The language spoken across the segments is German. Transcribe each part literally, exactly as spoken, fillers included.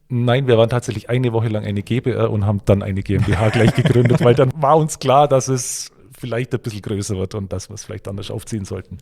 Nein, wir waren tatsächlich eine Woche lang eine GbR und haben dann eine GmbH gleich gegründet, weil dann war uns klar, dass es vielleicht ein bisschen größer wird und dass wir es vielleicht anders aufziehen sollten.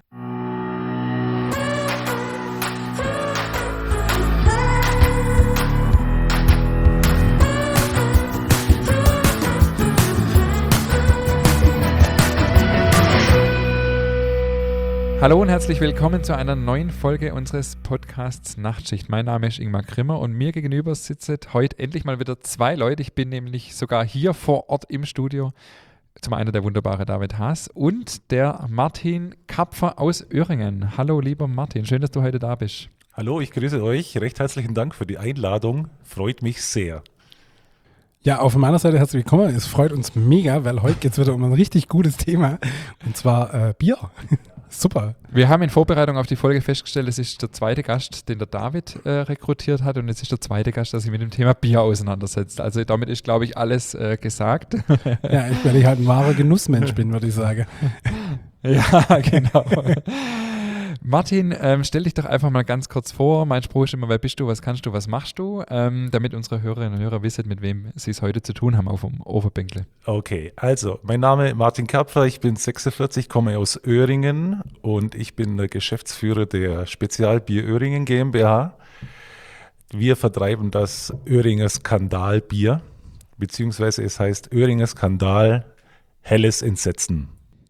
Hallo und herzlich willkommen zu einer neuen Folge unseres Podcasts Nachtschicht. Mein Name ist Ingmar Grimmer und mir gegenüber sitzen heute endlich mal wieder zwei Leute. Ich bin nämlich sogar hier vor Ort im Studio. Zum einen der wunderbare David Haas und der Martin Kapfer aus Öhringen. Hallo lieber Martin, schön, dass du heute da bist. Hallo, ich grüße euch. Recht herzlichen Dank für die Einladung. Freut mich sehr. Ja, auch von meiner Seite herzlich willkommen. Es freut uns mega, weil heute geht es wieder um ein richtig gutes Thema und zwar äh, Bier. Super. Wir haben in Vorbereitung auf die Folge festgestellt, es ist der zweite Gast, den der David äh, rekrutiert hat und jetzt ist der zweite Gast, der sich mit dem Thema Bier auseinandersetzt. Also damit ist, glaube ich, alles äh, gesagt. Ja, ich, weil ich halt ein wahrer Genussmensch bin, würde ich sagen. Ja, genau. Martin, ähm, stell dich doch einfach mal ganz kurz vor. Mein Spruch ist immer, wer bist du, was kannst du, was machst du? Ähm, damit unsere Hörerinnen und Hörer wissen, mit wem sie es heute zu tun haben auf dem Overbänkle. Okay, also mein Name ist Martin Kapfer, ich bin sechsundvierzig, komme aus Öhringen und ich bin der Geschäftsführer der Spezialbier Öhringen GmbH. Wir vertreiben das Öhringer Skandalbier, beziehungsweise es heißt Öhringer Skandal Helles Entsetzen.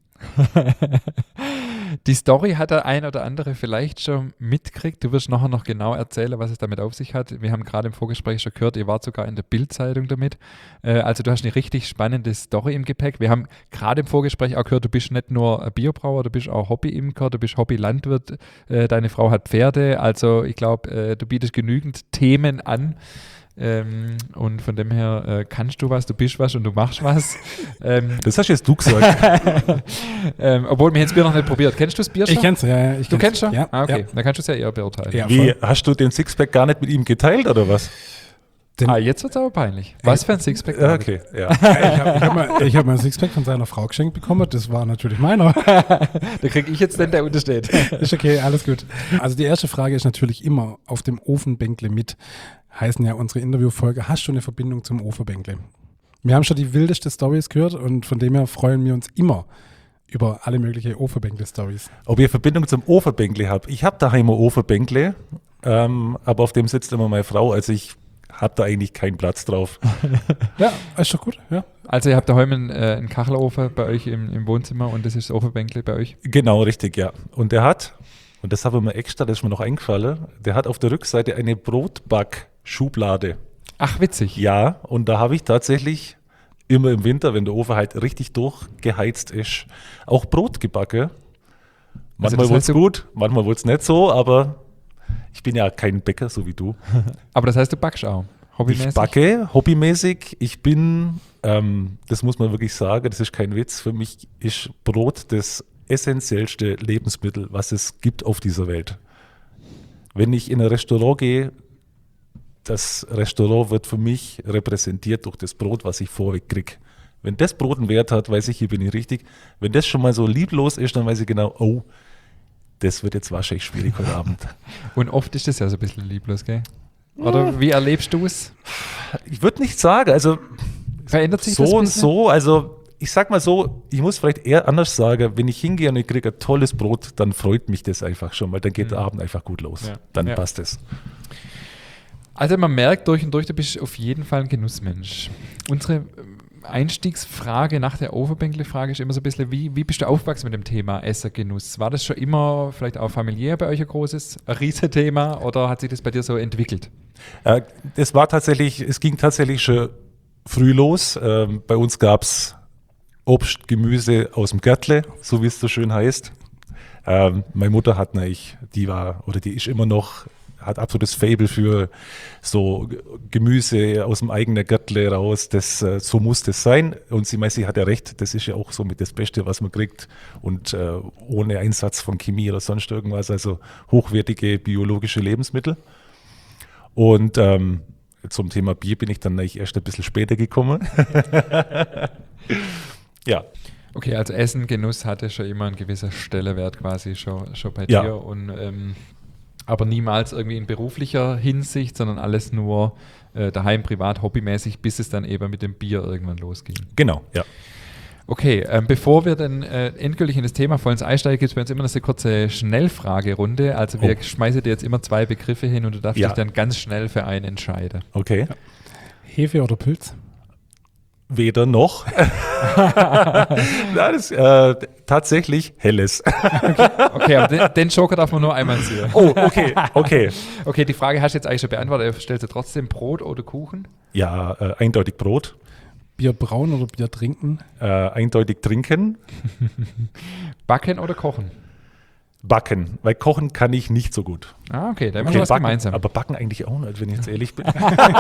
Die Story hat der ein oder andere vielleicht schon mitgekriegt. Du wirst nachher noch genau erzählen, was es damit auf sich hat. Wir haben gerade im Vorgespräch schon gehört, ihr wart sogar in der Bild-Zeitung damit. Äh, also du hast eine richtig spannende Story im Gepäck. Wir haben gerade im Vorgespräch auch gehört, du bist nicht nur ein Bierbrauer, du bist auch Hobbyimker, du bist Hobbylandwirt. Äh, deine Frau hat Pferde. Also ich glaube, äh, du bietest genügend Themen an. Ähm, und von dem her äh, kannst du was, du bist was und du machst was. Ähm, das hast jetzt du gesagt. ähm, obwohl, wir haben das Bier noch nicht probiert. Kennst du das Bier schon? Ich kenn's, ja. ja ich du kennst schon? Ja. Ah, okay, ja. dann kannst du es ja eher beurteilen. Ja, Wie, hast du den Sixpack gar nicht mit ihm geteilt oder was? Den ah, jetzt wird es aber peinlich. Was für ein Sixpack? Ja, okay, ja. Ich habe hab mal, ich hab mal ein Sixpack von seiner Frau geschenkt bekommen, das war natürlich meiner. Da kriege ich jetzt den, der untersteht. Ist okay, alles gut. Also die erste Frage ist natürlich immer auf dem Ofenbänkle mit, heißen ja unsere Interviewfolge, hast du eine Verbindung zum Ofenbänkle? Wir haben schon die wildesten Storys gehört und von dem her freuen wir uns immer über alle möglichen Ofenbänkle-Stories. Ob ihr Verbindung zum Ofenbänkle habt? Ich habe daheim ein Ofenbänkle, ähm, aber auf dem sitzt immer meine Frau, also ich habe da eigentlich keinen Platz drauf. Ja, ist doch gut, ja. Also ihr habt daheim einen, äh, einen Kachelofen bei euch im, im Wohnzimmer und das ist das Ofenbänkle bei euch? Genau, richtig, ja. Und der hat, und das habe ich mir extra, das ist mir noch eingefallen, der hat auf der Rückseite eine Brotback-Schublade. Ach, witzig. Ja, und da habe ich tatsächlich immer im Winter, wenn der Ofen halt richtig durchgeheizt ist, auch Brot gebacken. Manchmal also wurde es gut, manchmal wurde es nicht so, aber ich bin ja kein Bäcker, so wie du. Aber das heißt, du backst auch, hobbymäßig? Ich backe hobbymäßig. Ich bin, ähm, das muss man wirklich sagen, das ist kein Witz, für mich ist Brot das essentiellste Lebensmittel, was es gibt auf dieser Welt. Wenn ich in ein Restaurant gehe, das Restaurant wird für mich repräsentiert durch das Brot, was ich vorweg kriege. Wenn das Brot einen Wert hat, weiß ich, hier bin ich richtig. Wenn das schon mal so lieblos ist, dann weiß ich genau, oh, das wird jetzt wahrscheinlich schwierig heute Abend. Und oft ist das ja so ein bisschen lieblos, gell? Oder ja. Wie erlebst du es? Ich würde nicht sagen, also verändert sich so das und so, also ich sag mal so, ich muss vielleicht eher anders sagen, wenn ich hingehe und ich kriege ein tolles Brot, dann freut mich das einfach schon, weil dann geht mhm. der Abend einfach gut los. Ja. Dann ja. passt es. Also man merkt durch und durch, du bist auf jeden Fall ein Genussmensch. Unsere Einstiegsfrage nach der Ofenbänkle-Frage ist immer so ein bisschen, wie, wie bist du aufgewachsen mit dem Thema Essergenuss? War das schon immer vielleicht auch familiär bei euch ein großes, ein Riesenthema oder hat sich das bei dir so entwickelt? Äh, das war tatsächlich, es ging tatsächlich schon früh los. Ähm, bei uns gab es Obst, Gemüse aus dem Gärtle, so wie es so schön heißt. Ähm, meine Mutter hat nämlich, die war, oder die ist immer noch, hat absolutes Faible für so Gemüse aus dem eigenen Gärtle raus. Das, so muss das sein. Und sie meint, sie hat ja recht, das ist ja auch so mit das Beste, was man kriegt. Und äh, ohne Einsatz von Chemie oder sonst irgendwas, also hochwertige biologische Lebensmittel. Und ähm, zum Thema Bier bin ich dann eigentlich erst ein bisschen später gekommen. Ja. Okay, also Essen, Genuss hatte schon immer einen gewissen Stellenwert quasi schon, schon bei ja. dir. Und ähm, Aber niemals irgendwie in beruflicher Hinsicht, sondern alles nur äh, daheim, privat, hobbymäßig, bis es dann eben mit dem Bier irgendwann losging. Genau, ja. Okay, ähm, bevor wir dann äh, endgültig in das Thema voll ins einsteigen, gibt es bei uns immer noch eine kurze Schnellfragerunde. Also wir Oh. schmeißen dir jetzt immer zwei Begriffe hin und du darfst Ja. dich dann ganz schnell für einen entscheiden. Okay. Hefe oder Pilz? Weder noch. Nein, das, äh, tatsächlich Helles. Okay, aber den, den Joker darf man nur einmal sehen. Oh, okay, okay. Okay, die Frage hast du jetzt eigentlich schon beantwortet. Stellst du trotzdem Brot oder Kuchen? Ja, äh, eindeutig Brot. Bier brauen oder Bier trinken? Äh, eindeutig trinken. Backen oder kochen? Backen, weil kochen kann ich nicht so gut. Ah, okay, da haben wir Okay, schon was backen, gemeinsam. aber backen eigentlich auch nicht, wenn ich jetzt ehrlich bin.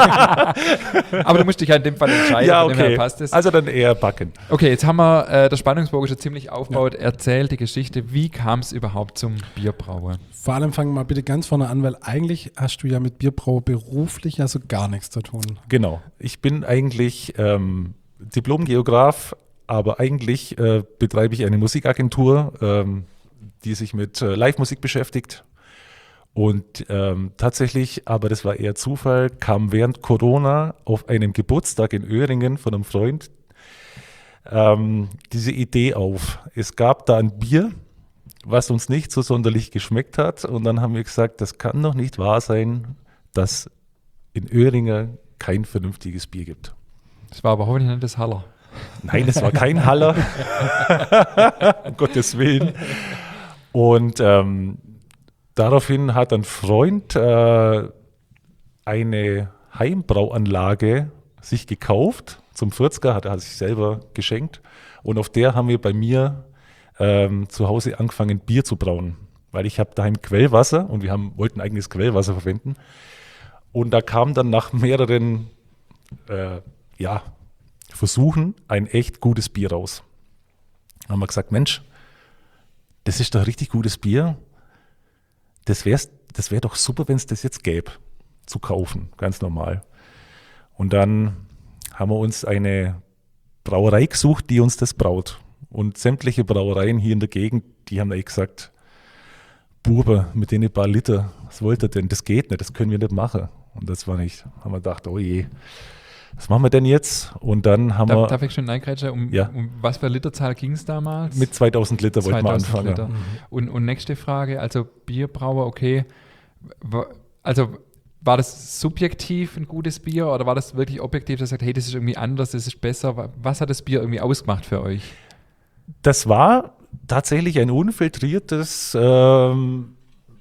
Aber du musst dich ja in dem Fall entscheiden, Ja, von dem her okay. passt es. Also dann eher backen. Okay, jetzt haben wir äh, der Spannungsbogen schon ziemlich aufgebaut, erzählt die Geschichte. Wie kam es überhaupt zum Bierbrauen? Vor allem fangen wir mal bitte ganz vorne an, weil eigentlich hast du ja mit Bierbrau beruflich ja so gar nichts zu tun. Genau. Ich bin eigentlich ähm, Diplom-Geograf, aber eigentlich äh, betreibe ich eine Musikagentur, ähm, die sich mit äh, Live-Musik beschäftigt. Und ähm, tatsächlich, aber das war eher Zufall, kam während Corona auf einem Geburtstag in Öhringen von einem Freund ähm, diese Idee auf. Es gab da ein Bier, was uns nicht so sonderlich geschmeckt hat. Und dann haben wir gesagt, das kann doch nicht wahr sein, dass in Öhringen kein vernünftiges Bier gibt. Das war aber hoffentlich nicht das Haller. Nein, es war kein Haller. Um Gottes Willen. Und ähm, daraufhin hat ein Freund äh, eine Heimbrauanlage sich gekauft. Zum vierziger hat er sich selber geschenkt. Und auf der haben wir bei mir ähm, zu Hause angefangen, Bier zu brauen. Weil ich habe daheim Quellwasser und wir haben, wollten eigenes Quellwasser verwenden. Und da kam dann nach mehreren äh, ja, Versuchen ein echt gutes Bier raus. Da haben wir gesagt, Mensch, das ist doch richtig gutes Bier. Das wäre das wär doch super, wenn es das jetzt gäbe, zu kaufen, ganz normal. Und dann haben wir uns eine Brauerei gesucht, die uns das braut. Und sämtliche Brauereien hier in der Gegend, die haben eigentlich gesagt, Bube, mit denen ein paar Liter, was wollt ihr denn? Das geht nicht, das können wir nicht machen. Und das war nicht, haben wir gedacht, oh je, was machen wir denn jetzt? Und dann haben Darf, wir darf ich schon eingrätschen? Um, Ja. um was für Literzahl ging es damals? mit zweitausend Liter wollten wir zweitausend anfangen. Liter. Und, und nächste Frage, also Bierbrauer, okay. Wa- Also war das subjektiv ein gutes Bier oder war das wirklich objektiv, dass ihr sagt, hey, das ist irgendwie anders, das ist besser? Wa- Was hat das Bier irgendwie ausgemacht für euch? Das war tatsächlich ein unfiltriertes, ähm,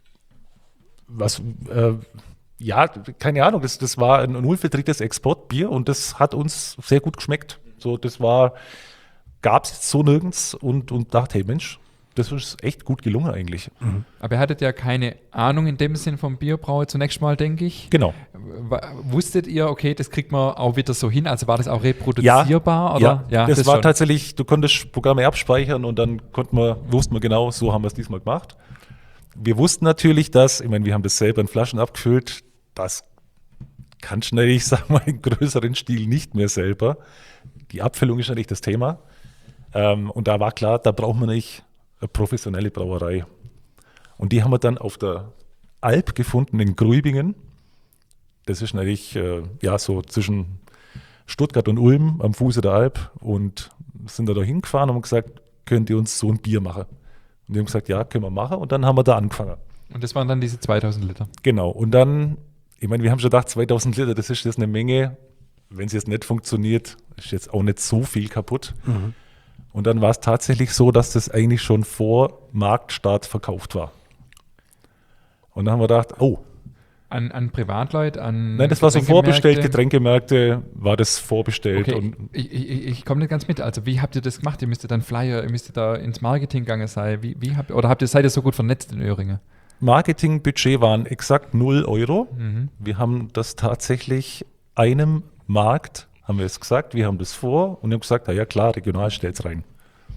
was, äh, ja, keine Ahnung, das, das war ein unfiltriertes Exportbier und das hat uns sehr gut geschmeckt. So, das war, gab es jetzt so nirgends und, und dachte, hey Mensch, das ist echt gut gelungen eigentlich. Aber ihr hattet ja keine Ahnung in dem Sinn vom Bierbrauer zunächst mal, denke ich. Genau. W- Wusstet ihr, okay, das kriegt man auch wieder so hin? Also war das auch reproduzierbar? Ja, oder? das, war schon. tatsächlich, du konntest Programme abspeichern und dann konnten wir, wussten wir genau, so haben wir es diesmal gemacht. Wir wussten natürlich, dass, ich meine, wir haben das selber in Flaschen abgefüllt, das kann schnell, ich sag mal, im größeren Stil nicht mehr selber. Die Abfüllung ist ja nicht das Thema. Ähm, und da war klar, da braucht man nicht eine professionelle Brauerei. Und die haben wir dann auf der Alp gefunden in Gruibingen. Das ist natürlich äh, ja, so zwischen Stuttgart und Ulm am Fuße der Alp und sind da hingefahren und haben gesagt, könnt ihr uns so ein Bier machen? Und die haben gesagt, ja, können wir machen. Und dann haben wir da angefangen. Und das waren dann diese zweitausend Liter. Genau. Und dann, ich meine, wir haben schon gedacht, zweitausend Liter, das ist jetzt eine Menge. Wenn es jetzt nicht funktioniert, ist jetzt auch nicht so viel kaputt. Und dann war es tatsächlich so, dass das eigentlich schon vor Marktstart verkauft war. Und dann haben wir gedacht, oh, An, an Privatleute, an nein, das war so Getränkemärkte? vorbestellt, Getränkemärkte war das vorbestellt. Okay, Und ich, ich, ich komme nicht ganz mit. Also wie habt ihr das gemacht? Ihr müsstet dann Flyer, ihr müsstet da ins Marketing gegangen sein. Wie, wie habt, oder habt ihr, seid ihr so gut vernetzt in Öhringen? Marketingbudget waren exakt null Euro. Mhm. Wir haben das tatsächlich einem Markt, haben wir es gesagt, wir haben das vor und haben gesagt, na ja klar, regional stellt's rein.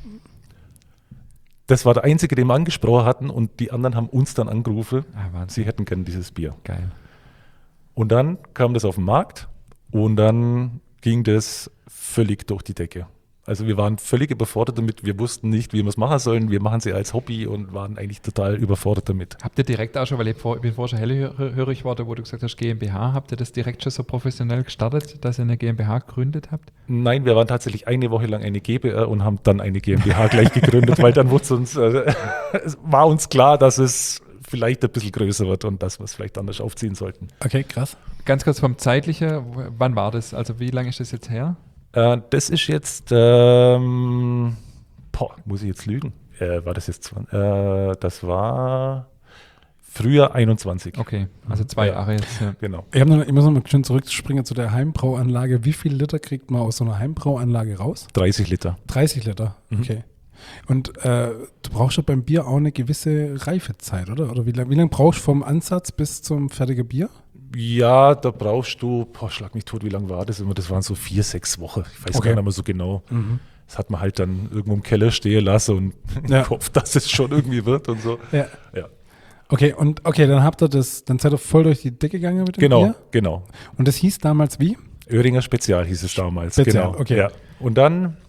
Das war der einzige, den wir angesprochen hatten und die anderen haben uns dann angerufen, Ah, Wahnsinn. sie hätten gern dieses Bier. Geil. Und dann kam das auf den Markt und dann ging das völlig durch die Decke. Also wir waren völlig überfordert damit. Wir wussten nicht, wie wir es machen sollen. Wir machen sie als Hobby und waren eigentlich total überfordert damit. Habt ihr direkt auch schon, weil ich, vor, ich bin vorher schon hellhörig war, wo du gesagt hast GmbH, habt ihr das direkt schon so professionell gestartet, dass ihr eine GmbH gegründet habt? Nein, wir waren tatsächlich eine Woche lang eine GbR und haben dann eine GmbH gleich gegründet, weil dann wurde uns, äh, es war uns klar, dass es vielleicht ein bisschen größer wird und dass wir es vielleicht anders aufziehen sollten. Okay, krass. Ganz kurz vom Zeitlichen, wann war das? Also wie lange ist das jetzt her? Äh, das ist jetzt, ähm, boah, muss ich jetzt lügen? Äh, war das jetzt, äh, das war Frühjahr einundzwanzig. Okay, also zwei Ja. Jahre jetzt. Ja. Genau. Ich, hab noch, ich muss noch mal schön zurückspringen zu der Heimbrauanlage. Wie viel Liter kriegt man aus so einer Heimbrauanlage raus? dreißig Liter. dreißig Liter, Mhm. okay. Und äh, du brauchst ja beim Bier auch eine gewisse Reifezeit, oder? Oder wie lange wie lang brauchst du vom Ansatz bis zum fertigen Bier? Ja, da brauchst du, boah, schlag mich tot, wie lange war das immer? Das waren so vier, sechs Wochen. Ich weiß Okay. gar nicht mehr so genau. Mhm. Das hat man halt dann irgendwo im Keller stehen lassen und Ja. im Kopf, dass es schon irgendwie wird und so. Ja. Ja. Okay, und okay, dann habt ihr das, dann seid ihr voll durch die Decke gegangen mit dem Genau, Bier. genau. Und das hieß damals wie? Oehringer Spezial hieß es damals. Spezial, genau. okay. Ja. Und dann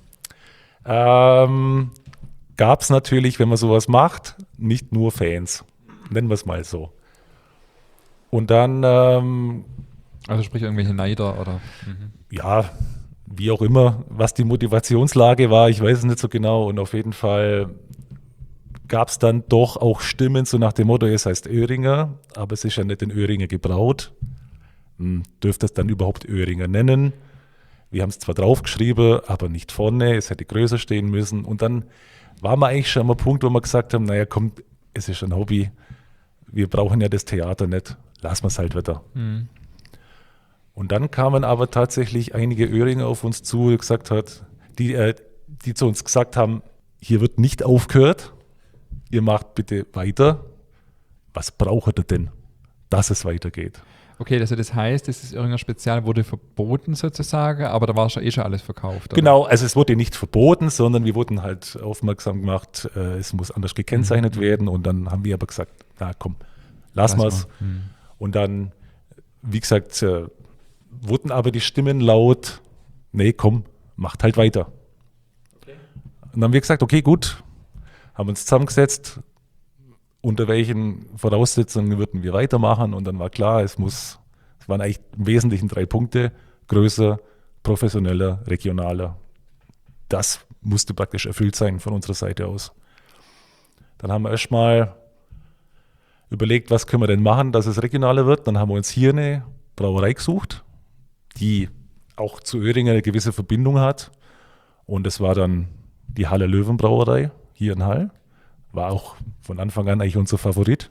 ähm, gab es natürlich, wenn man sowas macht, nicht nur Fans. Nennen wir es mal so. Und dann, ähm, Also sprich irgendwelche Neider oder. Mhm. ja, wie auch immer, was die Motivationslage war, ich weiß es nicht so genau. Und auf jeden Fall gab es dann doch auch Stimmen so nach dem Motto, es heißt Oehringer, aber es ist ja nicht in Oehringer gebraut. Hm, dürft es dann überhaupt Oehringer nennen? Wir haben es zwar draufgeschrieben, aber nicht vorne, es hätte größer stehen müssen. Und dann waren wir eigentlich schon am Punkt, wo wir gesagt haben, naja komm, es ist ein Hobby, wir brauchen ja das Theater nicht, lassen wir es halt wieder. Mhm. Und dann kamen aber tatsächlich einige Oehringer auf uns zu, die gesagt hat, die, äh, die zu uns gesagt haben, hier wird nicht aufgehört, ihr macht bitte weiter. Was braucht ihr denn, dass es weitergeht? Okay, also das heißt, das Oehringer Spezial wurde verboten sozusagen, aber da war schon eh schon alles verkauft. Oder? Genau, also es wurde nicht verboten, sondern wir wurden halt aufmerksam gemacht, äh, es muss anders gekennzeichnet Mhm. werden. Und dann haben wir aber gesagt, na komm, lassen wir es. mal. Mhm. Und dann, wie gesagt, äh, wurden aber die Stimmen laut, nee, komm, macht halt weiter. Und dann haben wir gesagt, okay, gut, haben uns zusammengesetzt, unter welchen Voraussetzungen würden wir weitermachen. Und dann war klar, es muss, es waren eigentlich im Wesentlichen drei Punkte, größer, professioneller, regionaler. Das musste praktisch erfüllt sein von unserer Seite aus. Dann haben wir erstmal überlegt, was können wir denn machen, dass es regionaler wird. Dann haben wir uns hier eine Brauerei gesucht, die auch zu Oehringer eine gewisse Verbindung hat. Und es war dann die Haller Löwen Brauerei hier in Hall. War auch von Anfang an eigentlich unser Favorit.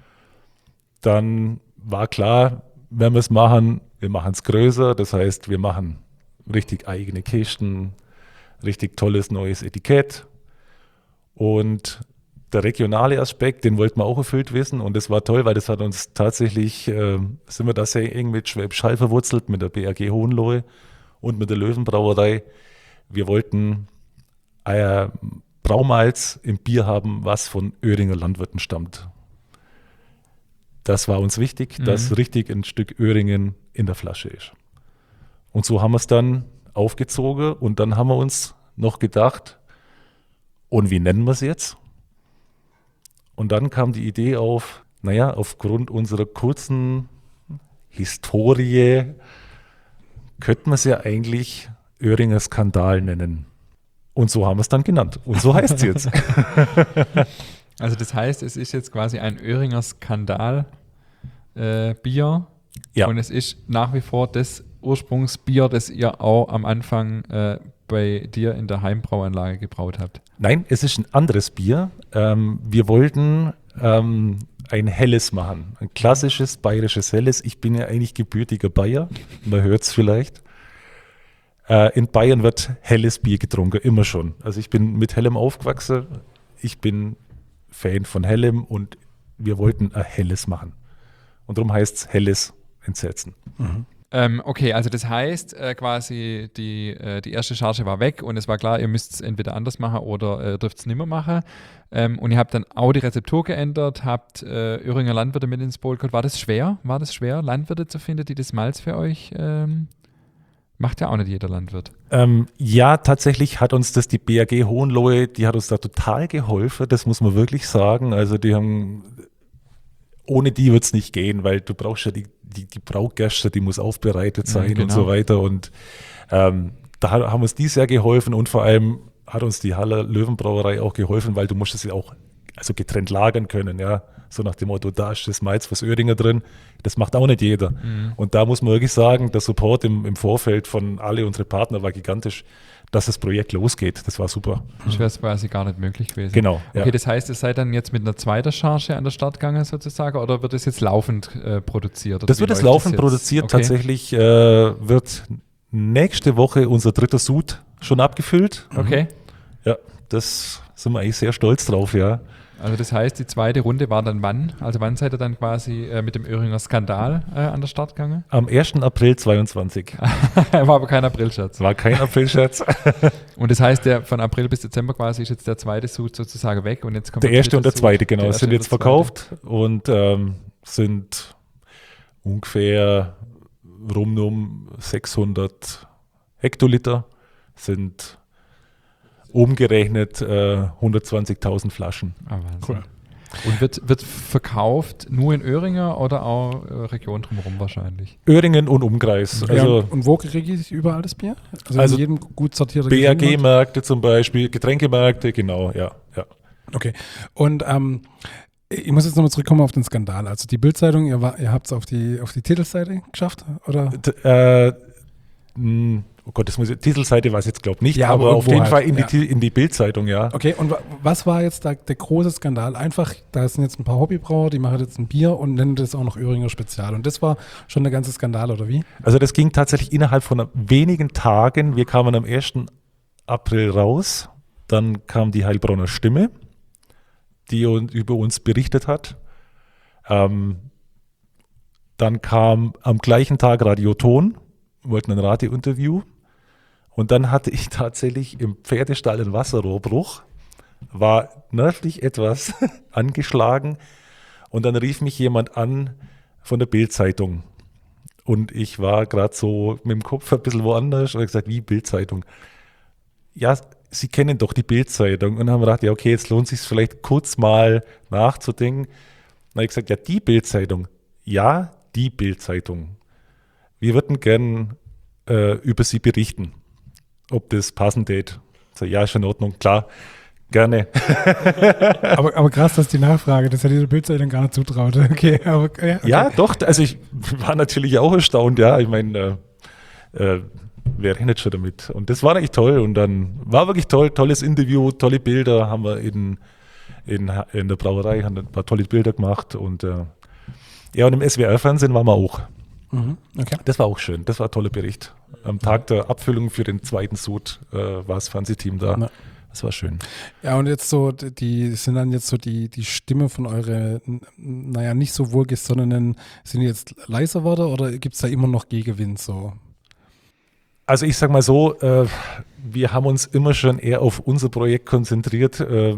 Dann war klar, wenn wir es machen, wir machen es größer. Das heißt, wir machen richtig eigene Kisten, richtig tolles neues Etikett. Und der regionale Aspekt, den wollten wir auch erfüllt wissen. Und das war toll, weil das hat uns tatsächlich, äh, sind wir da sehr eng mit Schwäbisch Hall verwurzelt, mit der B R G Hohenlohe und mit der Löwenbrauerei. Wir wollten äh, Braumalz im Bier haben, was von Oehringer Landwirten stammt. Das war uns wichtig, Mhm. dass richtig ein Stück Oehringen in der Flasche ist. Und so haben wir es dann aufgezogen und dann haben wir uns noch gedacht, und wie nennen wir es jetzt? Und dann kam die Idee auf, naja, aufgrund unserer kurzen Historie könnte man es ja eigentlich Oehringer Skandal nennen. Und so haben wir es dann genannt. Und so heißt es jetzt. Also das heißt, es ist jetzt quasi ein Oehringer Skandal äh, Bier Ja. und es ist nach wie vor das Ursprungsbier, das ihr auch am Anfang äh, bei dir in der Heimbrauanlage gebraut habt. Nein, es ist ein anderes Bier. Ähm, wir wollten ähm, ein helles machen. Ein klassisches bayerisches Helles. Ich bin ja eigentlich gebürtiger Bayer. Man hört es vielleicht. Äh, in Bayern wird helles Bier getrunken, immer schon. Also ich bin mit hellem aufgewachsen. Ich bin Fan von hellem und wir wollten ein helles machen. Und darum heißt es helles Entsetzen. Ähm, okay, also das heißt äh, quasi, die, äh, die erste Charge war weg und es war klar, ihr müsst es entweder anders machen oder äh, dürft es nicht mehr machen. Ähm, und ihr habt dann auch die Rezeptur geändert, habt äh, Oehringer Landwirte mit ins Boot geholt. War das schwer? War das schwer, Landwirte zu finden, die das Malz für euch ähm, macht ja auch nicht jeder Landwirt. Ähm, ja, tatsächlich hat uns das die B A G Hohenlohe, die hat uns da total geholfen, das muss man wirklich sagen. Also die haben, ohne die wird es nicht gehen, weil du brauchst ja die, die, die Braugäste, die muss aufbereitet sein Ja, genau. und so weiter. Und ähm, da haben uns die sehr geholfen und vor allem hat uns die Haller Löwenbrauerei auch geholfen, weil du musst es ja auch also getrennt lagern können, ja. So nach dem Motto, da ist das Malz fürs Öhringer drin. Das macht auch nicht jeder. Mhm. Und da muss man wirklich sagen, der Support im, im Vorfeld von alle unsere Partner war gigantisch, dass das Projekt losgeht. Das war super. Das wäre quasi gar nicht möglich gewesen. Genau. Okay, ja. das heißt, ihr seid dann jetzt mit einer zweiten Charge an der Start gegangen sozusagen oder wird es jetzt laufend äh, produziert? Oder das wird jetzt laufend das produziert. Okay. Tatsächlich äh, wird nächste Woche unser dritter Sud schon abgefüllt. Okay. Ja, das sind wir eigentlich sehr stolz drauf, ja. Also das heißt, die zweite Runde war dann wann? Also wann seid ihr dann quasi äh, mit dem Öhringer Skandal äh, an der Start gegangen? Am ersten April zweiundzwanzig. War aber kein Aprilscherz. War kein Aprilscherz. Und das heißt, der von April bis Dezember quasi ist jetzt der zweite Sud sozusagen weg. Und jetzt kommt der erste und der zweite, Sud, genau. Der sind jetzt verkauft zweite. Und ähm, sind ungefähr rum um sechshundert Hektoliter, sind umgerechnet äh, hundertzwanzigtausend Flaschen. Ah, cool. Und wird, wird verkauft nur in Öhringer oder auch äh, Region drumherum wahrscheinlich? Öhringen und Umkreis. Ja, also, und wo kriege ich überall das Bier? Also, also in jedem gut sortierten B A G-Märkte zum Beispiel, Getränkemärkte, genau, ja. ja. Okay. Und ähm, ich muss jetzt nochmal zurückkommen auf den Skandal. Also die Bild-Zeitung, ihr, ihr habt es auf die, auf die Titelseite geschafft, oder? D- äh, mh, Oh Gott, das muss ich, Titelseite war es jetzt, glaube ich, nicht, ja, aber, aber auf jeden halt. Fall in ja. die, in die Bild-Zeitung, ja. Okay, und was war jetzt da der große Skandal? Einfach, da sind jetzt ein paar Hobbybrauer, die machen jetzt ein Bier und nennen das auch noch Öhringer Spezial. Und das war schon der ganze Skandal, oder wie? Also das ging tatsächlich innerhalb von wenigen Tagen. Wir kamen am ersten April raus, dann kam die Heilbronner Stimme, die über uns berichtet hat. Ähm, dann kam am gleichen Tag Radioton, wollten ein Radiointerview. Und dann hatte ich tatsächlich im Pferdestall einen Wasserrohrbruch, war nervlich etwas angeschlagen und dann rief mich jemand an von der Bild-Zeitung. Und ich war gerade so mit dem Kopf ein bisschen woanders und habe gesagt, wie Bild-Zeitung? Ja, Sie kennen doch die Bild-Zeitung. Und dann haben wir gedacht, ja okay, jetzt lohnt es sich vielleicht kurz mal nachzudenken. Dann habe ich gesagt, ja die Bild-Zeitung. Ja, die Bild-Zeitung. Wir würden gern äh, über Sie berichten. Ob das passend geht. So, ja, ist in Ordnung, klar, gerne. aber, aber krass, dass die Nachfrage, das hätte die Bildzeitung gar nicht zutraut. Okay, aber, ja, okay. ja, doch, also ich war natürlich auch erstaunt, ja, ich meine, äh, äh, wer rechnet schon damit? Und das war eigentlich toll und dann war wirklich toll, tolles Interview, tolle Bilder haben wir in, in, in der Brauerei, haben ein paar tolle Bilder gemacht und äh, ja, und im S W R-Fernsehen waren wir auch. Mhm, okay. Das war auch schön, das war ein toller Bericht. Am Tag der Abfüllung für den zweiten Sud äh, war das Fernsehteam da. Ja. Das war schön. Ja, und jetzt so, die sind dann jetzt so die, die Stimme von eure, naja, nicht so wohlgesonnenen, sind die jetzt leiser geworden oder gibt es da immer noch Gegenwind so? Also ich sag mal so, äh, wir haben uns immer schon eher auf unser Projekt konzentriert. Äh,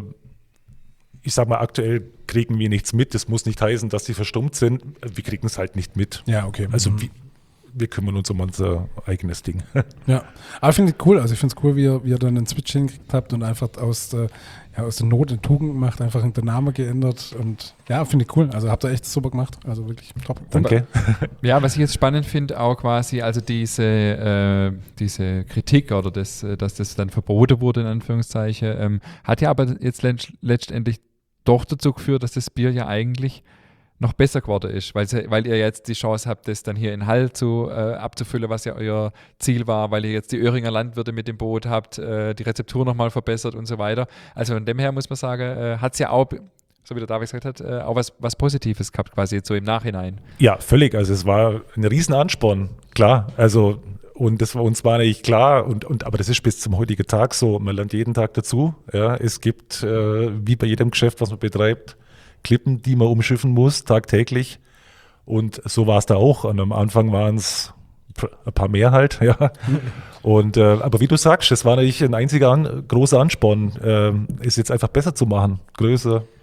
ich sag mal, aktuell kriegen wir nichts mit. Das muss nicht heißen, dass sie verstummt sind. Wir kriegen es halt nicht mit. Ja, okay. Also mhm. wir, wir kümmern uns um unser eigenes Ding. Ja, aber ich finde es cool. Also ich finde es cool, wie ihr, wie ihr dann einen Switch hingekriegt habt und einfach aus der, ja, aus der Not eine Tugend gemacht, einfach den Namen geändert und ja, finde ich cool. Also habt ihr echt super gemacht. Also wirklich top. Danke. Ja, was ich jetzt spannend finde, auch quasi, also diese, äh, diese Kritik oder das, dass das dann verboten wurde, in Anführungszeichen, ähm, hat ja aber jetzt letztendlich doch dazu geführt, dass das Bier ja eigentlich noch besser geworden ist, weil, weil ihr jetzt die Chance habt, das dann hier in Hall zu, äh, abzufüllen, was ja euer Ziel war, weil ihr jetzt die Öhringer Landwirte mit dem Boot habt, äh, die Rezeptur nochmal verbessert und so weiter. Also von dem her muss man sagen, äh, hat es ja auch, so wie der David gesagt hat, äh, auch was, was Positives gehabt, quasi jetzt so im Nachhinein. Ja, völlig. Also es war ein riesen Ansporn, klar. Also und das war uns war nicht klar, und, und, aber das ist bis zum heutigen Tag so. Man lernt jeden Tag dazu. Ja. Es gibt, äh, wie bei jedem Geschäft, was man betreibt, Klippen, die man umschiffen muss, tagtäglich. Und so war es da auch. Und am Anfang waren es ein paar mehr halt, ja. Und, äh, aber wie du sagst, es war natürlich ein einziger an, großer Ansporn, äh, es jetzt einfach besser zu machen, größer,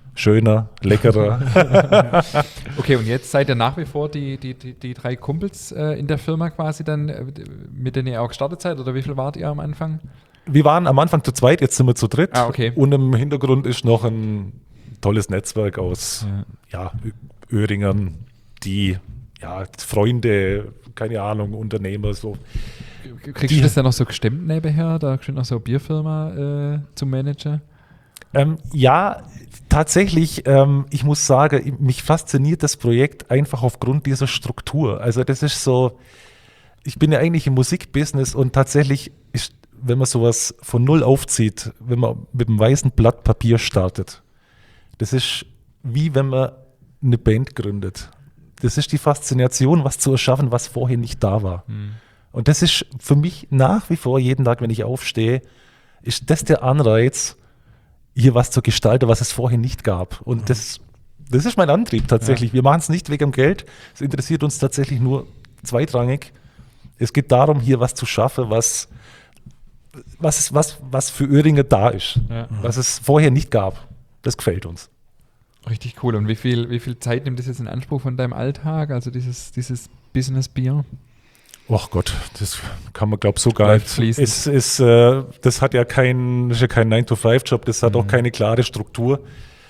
schöner, leckerer. Okay, und jetzt seid ihr nach wie vor die, die, die, die drei Kumpels äh, in der Firma quasi dann, äh, mit denen ihr auch gestartet seid, oder wie viel wart ihr am Anfang? Wir waren am Anfang zu zweit, jetzt sind wir zu dritt. Ah, okay. Und im Hintergrund ist noch ein tolles Netzwerk aus Ja. ja, Öhringern, die ja, Freunde, keine Ahnung, Unternehmer, so. Kriegst Die- du das dann noch so gestemmt nebenher? Da kriegst du noch so eine Bierfirma äh, zum Managen? Ähm, ja, tatsächlich, ähm, ich muss sagen, mich fasziniert das Projekt einfach aufgrund dieser Struktur. Also das ist so, ich bin ja eigentlich im Musikbusiness und tatsächlich ist, wenn man sowas von null aufzieht, wenn man mit einem weißen Blatt Papier startet, das ist wie wenn man eine Band gründet. Das ist die Faszination, was zu erschaffen, was vorher nicht da war. Hm. Und das ist für mich nach wie vor jeden Tag, wenn ich aufstehe, ist das der Anreiz, hier was zu gestalten, was es vorher nicht gab. Und das, das ist mein Antrieb tatsächlich. Wir machen es nicht wegen dem Geld. Es interessiert uns tatsächlich nur zweitrangig. Es geht darum, hier was zu schaffen, was, was, es- was, was für Öhringer da ist, Ja. was es vorher nicht gab. Das gefällt uns. Richtig cool. Und wie viel, wie viel Zeit nimmt das jetzt in Anspruch von deinem Alltag, also dieses, dieses Business-Bier? Ach Gott, das kann man, glaube ich, so gar Läuft nicht. fließend. Es ist, äh, das hat ja kein, das ist ja kein nine to five Job, das hat auch keine klare Struktur.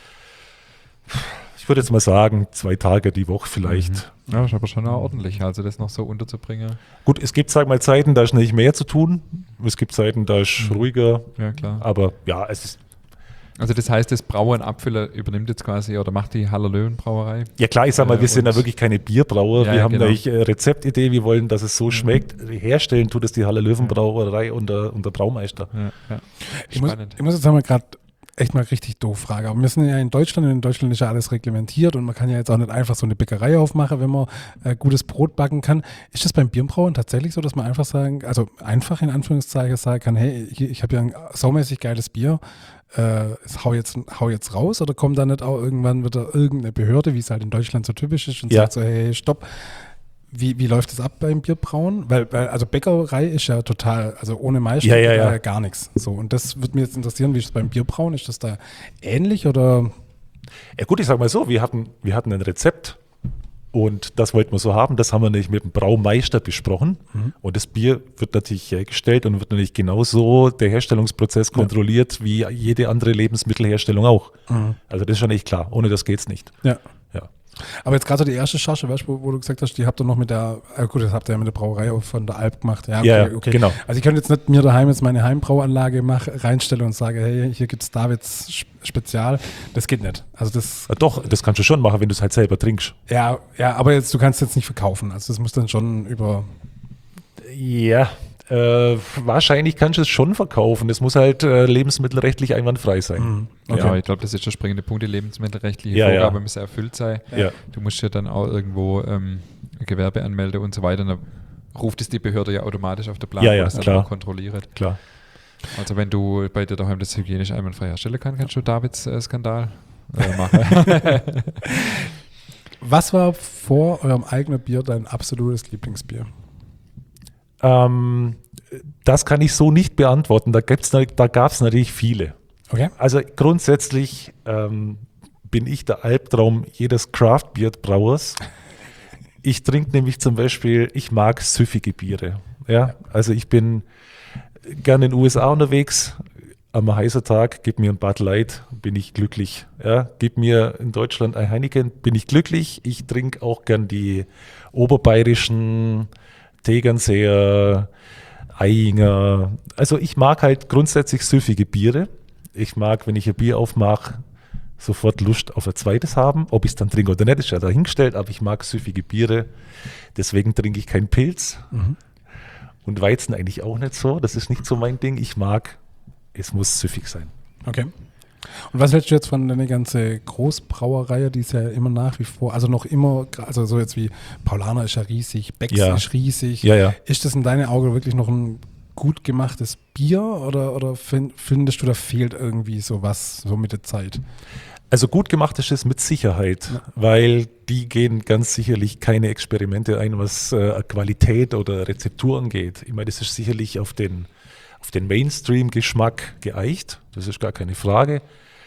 Ich würde jetzt mal sagen, zwei Tage die Woche vielleicht. Ja, das ist aber schon auch ordentlich, also das noch so unterzubringen. Gut, es gibt, sag mal, Zeiten, da ist nicht mehr zu tun. Es gibt Zeiten, da ist ruhiger. Ja, klar. Aber ja, es ist, Also das heißt, das Brauen Abfüller übernimmt jetzt quasi oder macht die Haller Löwen Brauerei? ja klar, ich sag mal, Äh, wir sind ja und- wirklich keine Bierbrauer. Ja, wir ja, haben genau. eine äh, Rezeptidee, wir wollen, dass es so schmeckt. Herstellen tut es die Halle Löwen Brauerei und der, und der Braumeister. Ja, ja. Ich muss, Spannend. ich muss jetzt einmal gerade echt mal richtig doof fragen. Aber wir sind ja in Deutschland und in Deutschland ist ja alles reglementiert und man kann ja jetzt auch nicht einfach so eine Bäckerei aufmachen, wenn man äh, gutes Brot backen kann. Ist das beim Bierbrauen tatsächlich so, dass man einfach sagen, also einfach in Anführungszeichen sagen kann, hey, hier, ich habe ja ein saumäßig geiles Bier, äh, es hau jetzt, hau jetzt raus, oder kommt da nicht auch irgendwann wieder irgendeine Behörde, wie es halt in Deutschland so typisch ist, und Ja. sagt so, hey, stopp. Wie, wie läuft das ab beim Bierbrauen? Weil, weil, also Bäckerei ist ja total, also ohne Meister Ja, ja, geht da ja. gar nichts. So, und das würde mich jetzt interessieren, wie ist es beim Bierbrauen? Ist das da ähnlich oder? Ja gut, ich sag mal so, wir hatten, wir hatten ein Rezept und das wollten wir so haben. Das haben wir nicht mit dem Braumeister besprochen. Und das Bier wird natürlich hergestellt und wird natürlich genauso der Herstellungsprozess kontrolliert wie jede andere Lebensmittelherstellung auch. Also das ist schon echt klar. Ohne das geht's nicht. Ja. Ja. Aber jetzt gerade so die erste Charge, weißt du, wo, wo du gesagt hast, die habt ihr noch mit der, äh gut, das habt ihr ja mit der Brauerei auch von der Alp gemacht. Ja, okay, Ja, ja, okay. genau. Also ich könnte jetzt nicht mir daheim jetzt meine Heimbrauanlage mach, reinstellen und sage, hey, hier gibt's Davids Sp- Spezial. Das geht nicht. Also das, Ja, doch, das kannst du schon machen, wenn du es halt selber trinkst. ja, ja, aber jetzt, du kannst jetzt nicht verkaufen. Also das muss dann schon über, Ja, äh, wahrscheinlich kannst du es schon verkaufen. Das muss halt äh, lebensmittelrechtlich einwandfrei sein. Okay. Ja. Ja, ich glaube, das ist der springende Punkt. Die lebensmittelrechtliche Ja, Vorgabe ja. muss erfüllt sein. Ja. Du musst ja dann auch irgendwo ähm, ein Gewerbe anmelden und so weiter. Dann ruft es die Behörde ja automatisch auf der Plan, Ja, wo ja, das dann klar. auch kontrolliert. Klar. Also wenn du bei dir daheim das hygienisch einwandfrei herstellen kannst, kannst du Davids äh, Skandal äh, machen. was war vor eurem eigenen Bier dein absolutes Lieblingsbier? Ähm, das kann ich so nicht beantworten. Da, gibt's, da gab es natürlich viele. Okay. Also grundsätzlich ähm, bin ich der Albtraum jedes Craft-Bier-Brauers. Ich trinke nämlich zum Beispiel, ich mag süffige Biere. Ja, also ich bin gerne in den U S A unterwegs. Am heißen Tag, gib mir ein Bud Light, bin ich glücklich. Ja, gib mir in Deutschland ein Heineken, bin ich glücklich. Ich trinke auch gern die oberbayerischen Tegernseer, Eiinger. Also ich mag halt grundsätzlich süffige Biere. Ich mag, wenn ich ein Bier aufmache, sofort Lust auf ein zweites haben. Ob ich es dann trinke oder nicht, ist ja dahingestellt, aber ich mag süffige Biere. Deswegen trinke ich keinen Pilz. Und Weizen eigentlich auch nicht so. Das ist nicht so mein Ding. Ich mag, es muss süffig sein. Okay. Und was hältst du jetzt von der ganzen Großbrauerei, die ist ja immer nach wie vor, also noch immer, also so jetzt wie Paulaner ist ja riesig, Becks Ja. ist riesig. Ja, ja. Ist das in deinen Augen wirklich noch ein gut gemachtes Bier oder, oder fin- findest du, da fehlt irgendwie sowas so mit der Zeit? Also gut gemacht ist es mit Sicherheit, weil die gehen ganz sicherlich keine Experimente ein, was äh, Qualität oder Rezeptur angeht. Ich meine, das ist sicherlich auf den, auf den Mainstream-Geschmack geeicht, das ist gar keine Frage.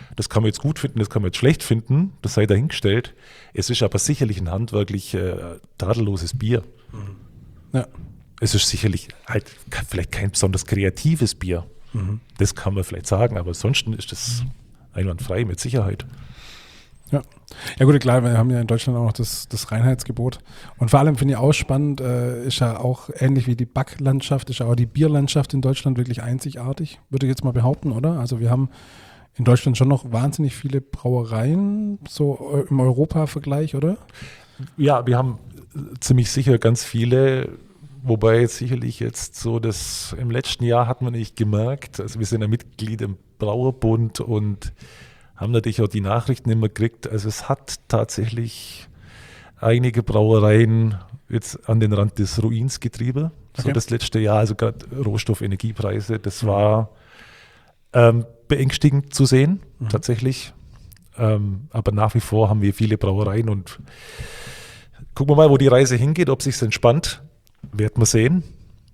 Das kann man jetzt gut finden, das kann man jetzt schlecht finden, das sei dahingestellt. Es ist aber sicherlich ein handwerklich äh, tadelloses Bier. Ja. Es ist sicherlich halt vielleicht kein besonders kreatives Bier. Mhm. Das kann man vielleicht sagen, aber ansonsten ist das einwandfrei mit Sicherheit. Ja. Ja gut, klar, wir haben ja in Deutschland auch noch das, das Reinheitsgebot. Und vor allem finde ich auch spannend, äh, ist ja auch ähnlich wie die Backlandschaft, ist ja auch die Bierlandschaft in Deutschland wirklich einzigartig, würde ich jetzt mal behaupten, oder? Also wir haben in Deutschland schon noch wahnsinnig viele Brauereien, so im Europa-Vergleich, oder? Ja, wir haben ziemlich sicher ganz viele, wobei jetzt sicherlich jetzt so das im letzten Jahr hat man nicht gemerkt, also wir sind ja Mitglied im Brauerbund und haben natürlich auch die Nachrichten immer gekriegt. Also es hat tatsächlich einige Brauereien jetzt an den Rand des Ruins getrieben. Okay. So das letzte Jahr, also gerade Rohstoff, Energiepreise, das war ähm, beängstigend zu sehen, mhm. tatsächlich. Ähm, aber nach wie vor haben wir viele Brauereien und gucken wir mal, wo die Reise hingeht, ob sich es entspannt, werden wir sehen.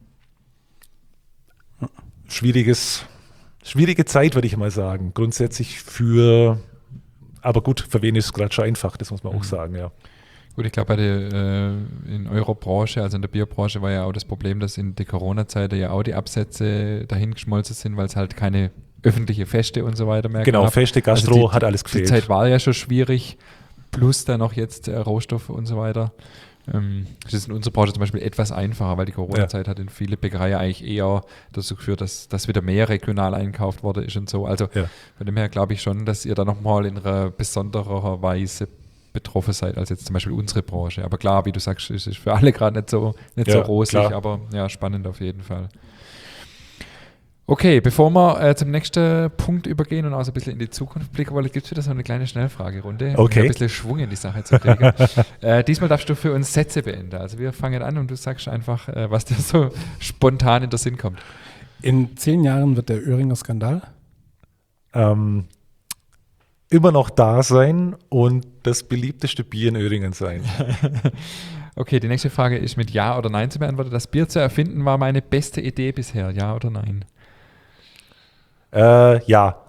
Schwieriges Schwierige Zeit, würde ich mal sagen. Grundsätzlich für, aber gut, für wen ist es gerade schon einfach, das muss man auch sagen, ja. Gut, ich glaube, äh, in eurer Branche, also in der Bierbranche, war ja auch das Problem, dass in der Corona-Zeit ja auch die Absätze dahin geschmolzen sind, weil es halt keine öffentliche Feste und so weiter mehr Genau, gab. Feste, Gastro, also die, hat alles gefehlt. Die Zeit war ja schon schwierig, plus dann noch jetzt äh, Rohstoffe und so weiter. Das ist in unserer Branche zum Beispiel etwas einfacher, weil die Corona-Zeit ja. hat in viele Bäckereien eigentlich eher dazu geführt, dass, dass wieder mehr regional einkauft worden ist und so. Also ja. von dem her glaube ich schon, dass ihr da nochmal in einer besonderer Weise betroffen seid als jetzt zum Beispiel unsere Branche. Aber klar, wie du sagst, es ist für alle gerade nicht so, nicht ja, so rosig, klar. aber ja, spannend auf jeden Fall. Okay, bevor wir äh, zum nächsten Punkt übergehen und auch so ein bisschen in die Zukunft blicken wollen, gibt es wieder so eine kleine Schnellfragerunde, okay. um ein bisschen Schwung in die Sache zu kriegen. äh, diesmal darfst du für uns Sätze beenden. Also wir fangen an und du sagst einfach, äh, was dir so spontan in den Sinn kommt. In zehn Jahren wird der Oehringer Skandal ähm, immer noch da sein und das beliebteste Bier in Öhringen sein. Okay, die nächste Frage ist mit Ja oder Nein zu beantworten. Das Bier zu erfinden war meine beste Idee bisher. Ja oder Nein? Äh, ja.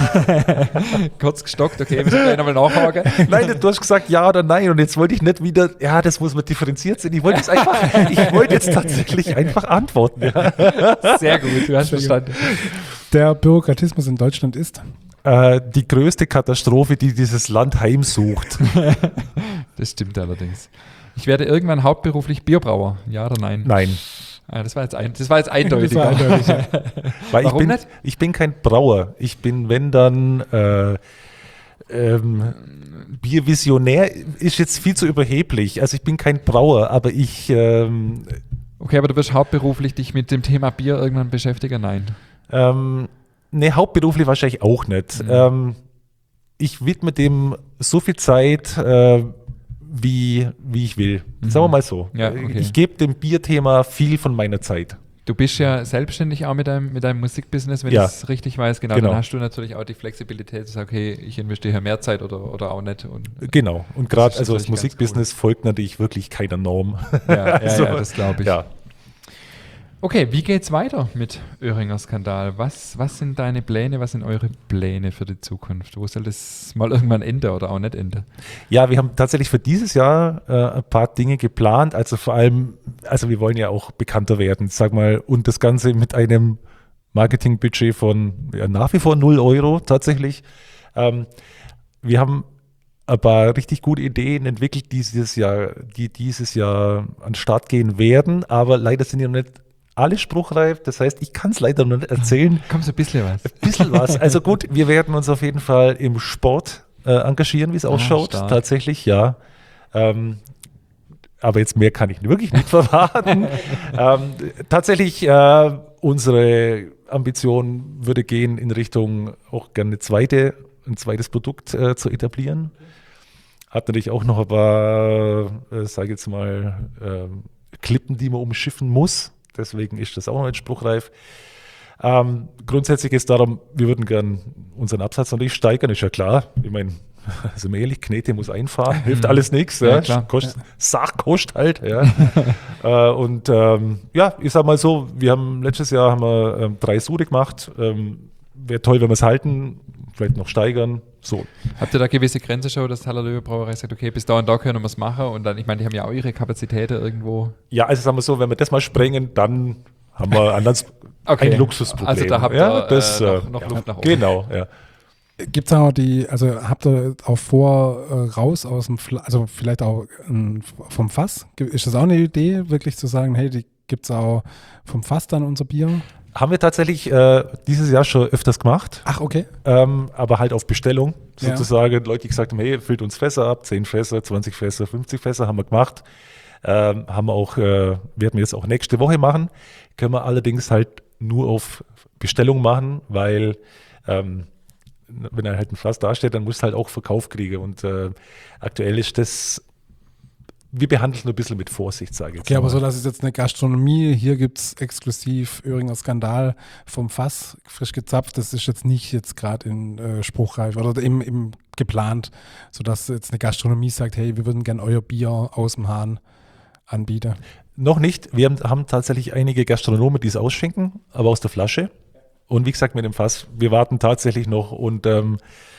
Kurz gestockt, okay, wir müssen gleich nochmal nachhaken. Nein, du hast gesagt ja oder nein und jetzt wollte ich nicht wieder, ja, das muss man differenziert sehen. Ich wollte jetzt einfach, ich wollte jetzt tatsächlich einfach antworten. Ja. Sehr gut, du hast verstanden. Der Bürokratismus in Deutschland ist? Äh, die größte Katastrophe, die dieses Land heimsucht. Das stimmt allerdings. Ich werde irgendwann hauptberuflich Bierbrauer, ja oder nein? Nein. Ah, das war jetzt, ein, das war jetzt eindeutig. Das war eindeutig ja. Weil Warum ich bin, nicht? Ich bin kein Brauer. Ich bin, wenn dann, äh, ähm, Biervisionär ist jetzt viel zu überheblich. Also ich bin kein Brauer, aber ich... Ähm, okay, aber du wirst hauptberuflich dich mit dem Thema Bier irgendwann beschäftigen? Nein. Ähm, ne, hauptberuflich wahrscheinlich auch nicht. Mhm. Ähm, ich widme dem so viel Zeit... Äh, Wie, wie ich will. Mhm. Sagen wir mal so. Ja, okay. Ich gebe dem Bierthema viel von meiner Zeit. Du bist ja selbstständig auch mit deinem, mit deinem Musikbusiness, wenn ja. ich es richtig weiß. Genau, genau. Dann hast du natürlich auch die Flexibilität zu sagen, okay, ich investiere mehr Zeit oder, oder auch nicht. Und genau. Und gerade also das Musikbusiness cool. folgt natürlich wirklich keiner Norm. Ja, ja, also, ja das glaube ich. Ja. Okay, wie geht's weiter mit Oehringer Skandal? Was, was sind deine Pläne, was sind eure Pläne für die Zukunft? Wo soll das mal irgendwann enden oder auch nicht enden? Ja, wir haben tatsächlich für dieses Jahr äh, ein paar Dinge geplant. Also vor allem, also wir wollen ja auch bekannter werden, sag mal, und das Ganze mit einem Marketingbudget von ja, nach wie vor null Euro tatsächlich. Ähm, wir haben ein paar richtig gute Ideen entwickelt dieses Jahr, die dieses Jahr an den Start gehen werden, aber leider sind die noch nicht alle spruchreif, das heißt, ich kann es leider noch nicht erzählen. Kommt so ein bisschen was. Ein bisschen was. Also gut, wir werden uns auf jeden Fall im Sport äh, engagieren, wie es ausschaut. Ah, tatsächlich, ja. Ähm, aber jetzt mehr kann ich wirklich nicht verraten. ähm, tatsächlich, äh, unsere Ambition würde gehen in Richtung auch gerne eine zweite, ein zweites Produkt äh, zu etablieren. Hat natürlich auch noch ein paar, äh, sage ich jetzt mal, äh, Klippen, die man umschiffen muss. Deswegen ist das auch noch nicht spruchreif. Ähm, grundsätzlich geht es darum, wir würden gern unseren Absatz natürlich steigern, ist ja klar. Ich meine, sind wir ehrlich, Knete muss einfahren, hilft alles nichts. Ja, ja, kostet, ja. Sach kostet halt. Ja. äh, und ähm, ja, ich sag mal so, wir haben letztes Jahr haben wir ähm, drei Sude gemacht. Ähm, Wäre toll, wenn wir es halten. vielleicht noch steigern. So. Habt ihr da gewisse Grenze schon, dass Hallerlöwe Brauerei sagt, okay, bis da und da können wir es machen und dann, ich meine, die haben ja auch ihre Kapazitäten irgendwo. Ja, also sagen wir so, wenn wir das mal sprengen, dann haben wir anders Okay. ein Luxusproblem. Also da habt ihr ja, das, äh, noch, äh, noch ja. Luft nach oben. Genau, ja. Gibt es auch die, also habt ihr auch vor, äh, raus aus dem, Fla- also vielleicht auch ähm, vom Fass? Ist das auch eine Idee, wirklich zu sagen, hey, die gibt es auch vom Fass dann unser Bier? Haben wir tatsächlich äh, dieses Jahr schon öfters gemacht, Ach, okay. ähm, aber halt auf Bestellung Ja. sozusagen. Leute, die gesagt haben, hey, füllt uns Fässer ab, zehn Fässer, zwanzig Fässer, fünfzig Fässer haben wir gemacht. Ähm, haben wir auch, äh, werden wir jetzt auch nächste Woche machen. Können wir allerdings halt nur auf Bestellung machen, weil ähm, wenn er halt ein Fass dasteht, dann muss halt auch Verkauf kriegen. Und äh, aktuell ist das, wir behandeln es nur ein bisschen mit Vorsicht, sage ich jetzt Okay, aber mal. so, dass es jetzt eine Gastronomie, hier gibt es exklusiv Öhringer Skandal vom Fass, frisch gezapft, das ist jetzt nicht jetzt gerade in äh, Spruchreif oder im, im geplant, sodass jetzt eine Gastronomie sagt, hey, wir würden gern euer Bier aus dem Hahn anbieten. Noch nicht. Wir haben, haben tatsächlich einige Gastronomen, die es ausschenken, aber aus der Flasche. Und wie gesagt, mit dem Fass, wir warten tatsächlich noch. Und ähm,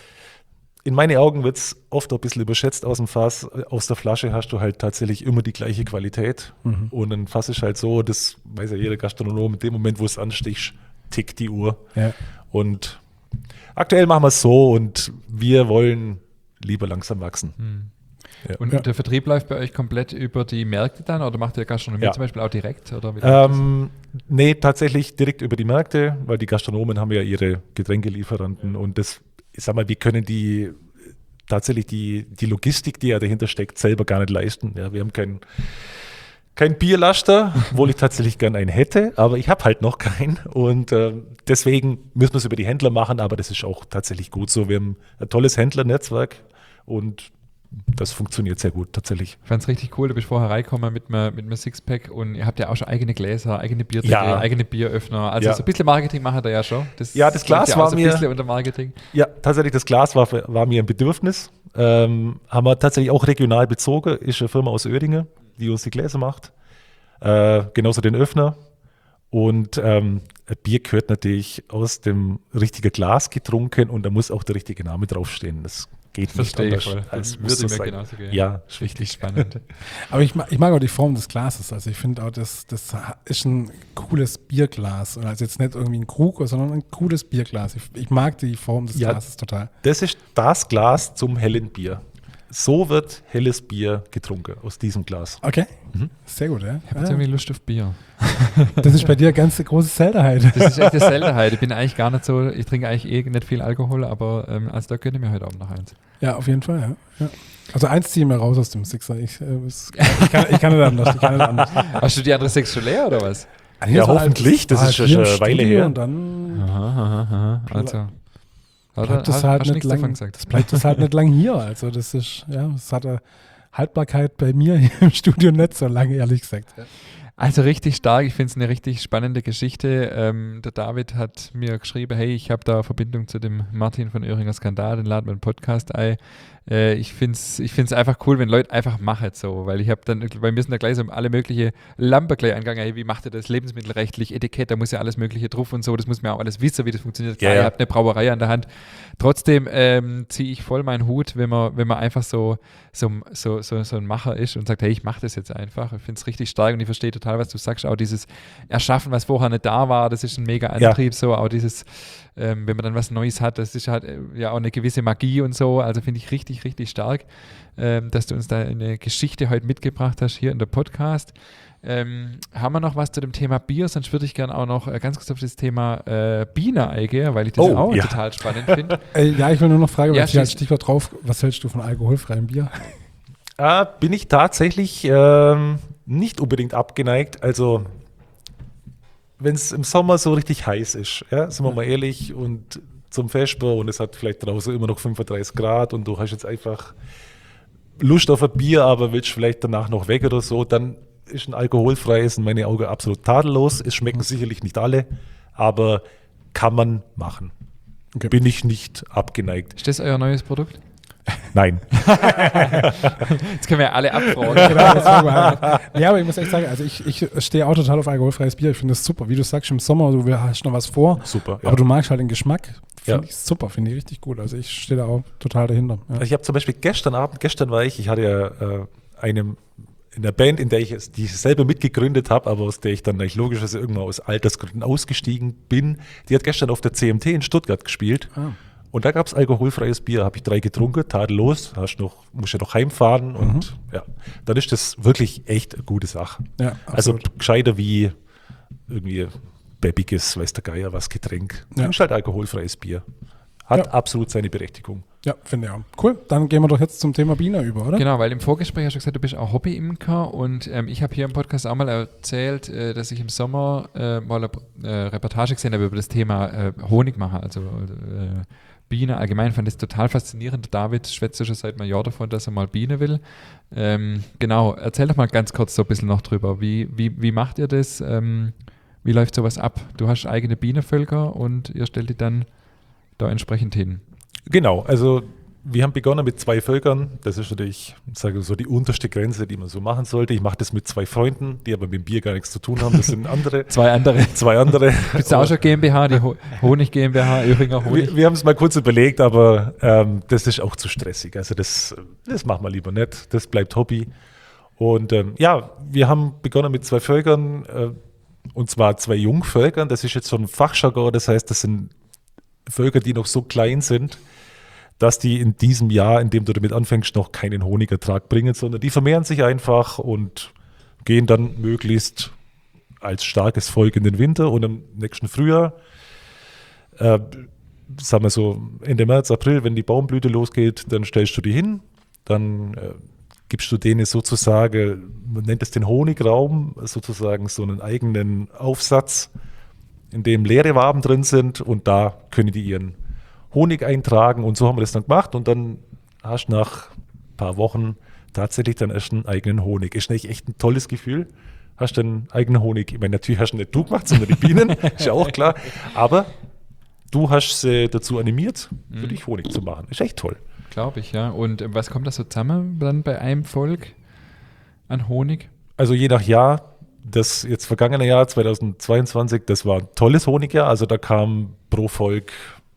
in meinen Augen wird es oft auch ein bisschen überschätzt aus dem Fass. Aus der Flasche hast du halt tatsächlich immer die gleiche Qualität. Mhm. Und ein Fass ist halt so, das weiß ja jeder Gastronom, in dem Moment, wo es anstichst, tickt die Uhr. Ja. Und aktuell machen wir es so und wir wollen lieber langsam wachsen. Hm. Ja. Und Ja. der Vertrieb läuft bei euch komplett über die Märkte dann oder macht ihr Gastronomie Ja. zum Beispiel auch direkt? Oder wie läuft das? Ähm, nee, tatsächlich direkt über die Märkte, weil die Gastronomen haben ja ihre Getränkelieferanten und das, ich sag mal, wir können die tatsächlich die, die Logistik, die ja dahinter steckt, selber gar nicht leisten. Ja, wir haben keinen kein Bierlaster, obwohl ich tatsächlich gern einen hätte, aber ich habe halt noch keinen und äh, deswegen müssen wir es über die Händler machen, aber das ist auch tatsächlich gut so. Wir haben ein tolles Händlernetzwerk und das funktioniert sehr gut tatsächlich. Ich fand es richtig cool, du bist vorher reingekommen mit einem mit einem Sixpack und ihr habt ja auch schon eigene Gläser, eigene Bierdeckel, Ja. eigene Bieröffner. Also Ja. so ein bisschen Marketing machen da ja schon. Das Ja, das Glas läuft ja war auch so ein mir- bisschen unter Marketing. Ja, tatsächlich, das Glas war, war mir ein Bedürfnis. Ähm, haben wir tatsächlich auch regional bezogen. Ist eine Firma aus Oerdingen, die uns die Gläser macht. Äh, genauso den Öffner. Und ähm, ein Bier gehört natürlich aus dem richtigen Glas getrunken und da muss auch der richtige Name draufstehen. Das geht Verstehe nicht ich anders. voll. Das Das muss würde so mir sein. genauso gehen. Ja, Richtig spannend. Aber ich mag, ich mag auch die Form des Glases. Also ich finde auch, das, das ist ein cooles Bierglas. Also jetzt nicht irgendwie ein Krug, sondern ein cooles Bierglas. Ich, ich mag die Form des Ja. Glases total. Das ist das Glas zum hellen Bier. So wird helles Bier getrunken, aus diesem Glas. Okay, Mhm. sehr gut. Ja. Ich habe Ja. irgendwie Lust auf Bier. Das ist bei dir ganz eine große Seltenheit. Das ist echt eine Seltenheit. Ich bin eigentlich gar nicht so, ich trinke eigentlich eh nicht viel Alkohol, aber ähm, also da gönne ich mir heute Abend noch eins. Ja, auf jeden Fall. Ja. Ja. Also eins ziehen wir raus aus dem Sixer. Ich, äh, es- ich, kann, ich kann nicht anders. Ich kann nicht anders. Hast du die andere sechs schon leer oder was? Ja, hoffentlich. Das ist schon hier im eine Weile Studio her. Und dann Aha, aha, aha. Also. bleibt das hast, halt hast du nicht nichts davon lang. gesagt. Das bleibt das halt nicht lang hier. Also das ist, ja, es hat eine Haltbarkeit bei mir hier im Studio nicht so lange, ehrlich gesagt. Also richtig stark, ich finde es eine richtig spannende Geschichte. Ähm, der David hat mir geschrieben, hey, ich habe da Verbindung zu dem Martin von Oehringer Skandal, den laden wir einen Podcast ein. Äh, ich finde es ich find's einfach cool, wenn Leute einfach machen so, weil ich habe dann, bei mir sind da gleich so alle mögliche Lampen gleich angegangen, hey, wie macht ihr das lebensmittelrechtlich, Etikett, da muss ja alles mögliche drauf und so, das muss man auch alles wissen, wie das funktioniert. Klar, Ja, ja. ihr habt eine Brauerei an der Hand. Trotzdem ähm, ziehe ich voll meinen Hut, wenn man, wenn man einfach so, so, so, so, so ein Macher ist und sagt, hey, ich mache das jetzt einfach. Ich finde es richtig stark und ich verstehe total, was du sagst, auch dieses Erschaffen, was vorher nicht da war, das ist ein mega Antrieb, so auch dieses, ähm, wenn man dann was Neues hat, das ist halt äh, ja auch eine gewisse Magie und so, also finde ich richtig, richtig stark, ähm, dass du uns da eine Geschichte heute mitgebracht hast hier in der Podcast. Ähm, haben wir noch was zu dem Thema Bier? Sonst würde ich gerne auch noch äh, ganz kurz auf das Thema äh, Biene eingehen, weil ich das Oh, auch ja. total spannend finde. Äh, ja, ich will nur noch fragen, Ja, weil hier als schieß. Stichwort drauf, was hältst du von alkoholfreiem Bier? Äh, bin ich tatsächlich ähm, nicht unbedingt abgeneigt. Also, wenn es im Sommer so richtig heiß ist, ja, sind wir mal ehrlich, und zum Vesper und es hat vielleicht draußen immer noch fünfunddreißig Grad und du hast jetzt einfach Lust auf ein Bier, aber willst vielleicht danach noch weg oder so, dann ist ein alkoholfreies in meinen Augen absolut tadellos. Es schmecken sicherlich nicht alle, aber kann man machen. Okay. Bin ich nicht abgeneigt. Ist das euer neues Produkt? Nein. Jetzt können wir ja alle abfragen. Genau, das fangen wir an. Ja, aber ich muss echt sagen, also ich, ich stehe auch total auf alkoholfreies Bier. Ich finde das super. Wie du sagst, im Sommer, du hast noch was vor, Super. Ja. aber du magst halt den Geschmack Finde Ja. ich super, finde ich richtig gut. Also ich stehe da auch total dahinter. Ja. Also ich habe zum Beispiel gestern Abend, gestern war ich, ich hatte ja äh, einem in der Band, in der ich es, die ich selber mitgegründet habe, aber aus der ich dann eigentlich logischerweise irgendwann aus Altersgründen ausgestiegen bin, die hat gestern auf der C M T in Stuttgart gespielt. Ah. Und da gab es alkoholfreies Bier, habe ich drei getrunken, tadellos, hast noch, musst ja noch heimfahren und ja, dann ist das wirklich echt eine gute Sache. Ja, Also absolut. gescheiter wie irgendwie bäbiges, weiß der Geier was, Getränk. Ja. Nimmst halt alkoholfreies Bier. Hat Ja. absolut seine Berechtigung. Ja, finde ich auch. Cool, dann gehen wir doch jetzt zum Thema Biene über, oder? Genau, weil im Vorgespräch hast du gesagt, du bist auch Hobby-Imker und ähm, ich habe hier im Podcast auch mal erzählt, äh, dass ich im Sommer äh, mal eine äh, Reportage gesehen habe über das Thema äh, Honig machen, also äh, Biene allgemein. Fand das total faszinierend. David schwätzt ja schon seit einem Jahr davon, dass er mal Biene will. Ähm, genau, erzähl doch mal ganz kurz so ein bisschen noch drüber. Wie, wie, wie macht ihr das? Ähm, wie läuft sowas ab? Du hast eigene Bienenvölker und ihr stellt die dann da entsprechend hin. Genau, also wir haben begonnen mit zwei Völkern. Das ist natürlich, ich sage so, die unterste Grenze, die man so machen sollte. Ich mache das mit zwei Freunden, die aber mit dem Bier gar nichts zu tun haben. Das sind andere. Zwei andere. Zwei andere. Gibt es auch schon GmbH, die Ho- Honig GmbH, Öhringer Honig? Wir, wir haben es mal kurz überlegt, aber ähm, das ist auch zu stressig. Also das, das machen wir lieber nicht. Das bleibt Hobby. Und ähm, ja, wir haben begonnen mit zwei Völkern, äh, und zwar zwei Jungvölkern. Das ist jetzt so ein Fachjargon, das heißt, das sind Völker, die noch so klein sind, dass die in diesem Jahr, in dem du damit anfängst, noch keinen Honigertrag bringen, sondern die vermehren sich einfach und gehen dann möglichst als starkes Volk in den Winter und im nächsten Frühjahr, äh, sagen wir so Ende März, April, wenn die Baumblüte losgeht, dann stellst du die hin, dann äh, gibst du denen sozusagen, man nennt es den Honigraum, sozusagen so einen eigenen Aufsatz, in dem leere Waben drin sind und da können die ihren Honig eintragen und so haben wir das dann gemacht und dann hast du nach ein paar Wochen tatsächlich dann erst einen eigenen Honig. Ist nicht echt ein tolles Gefühl. Hast du einen eigenen Honig. Ich meine, natürlich hast du nicht du gemacht, sondern die Bienen, ist ja auch klar. Aber du hast sie dazu animiert, für dich Honig zu machen. Ist echt toll. Glaube ich, ja. Und äh, was kommt da so zusammen dann bei einem Volk an Honig? Also je nach Jahr, das jetzt vergangene Jahr zweitausendzweiundzwanzig, das war ein tolles Honigjahr. Also da kam pro Volk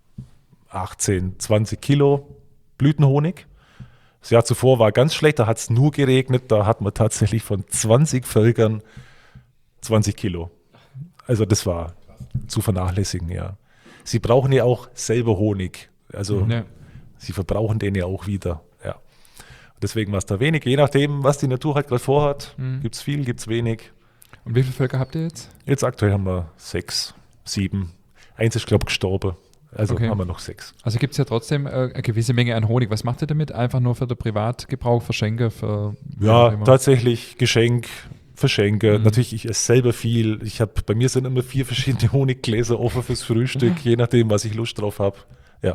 achtzehn, zwanzig Kilo Blütenhonig. Das Jahr zuvor war ganz schlecht, da hat es nur geregnet. Da hat man tatsächlich von zwanzig Völkern zwanzig Kilo. Also das war zu vernachlässigen, ja. Sie brauchen ja auch selber Honig. Also Ja. sie verbrauchen den ja auch wieder. Ja. Deswegen war es da wenig. Je nachdem, was die Natur halt gerade vorhat, Mhm. gibt es viel, gibt es wenig. Und wie viele Völker habt ihr jetzt? Jetzt aktuell haben wir sechs, sieben. Eins ist, glaube ich, gestorben. Also Okay. haben wir noch sechs. Also gibt es ja trotzdem äh, eine gewisse Menge an Honig. Was macht ihr damit? Einfach nur für den Privatgebrauch, Verschenke, für wie auch Ja, immer? tatsächlich Geschenk, Verschenke. Mhm. Natürlich, ich esse selber viel. Ich habe, bei mir sind immer vier verschiedene Honiggläser offen fürs Frühstück, je nachdem, was ich Lust drauf habe. Ja.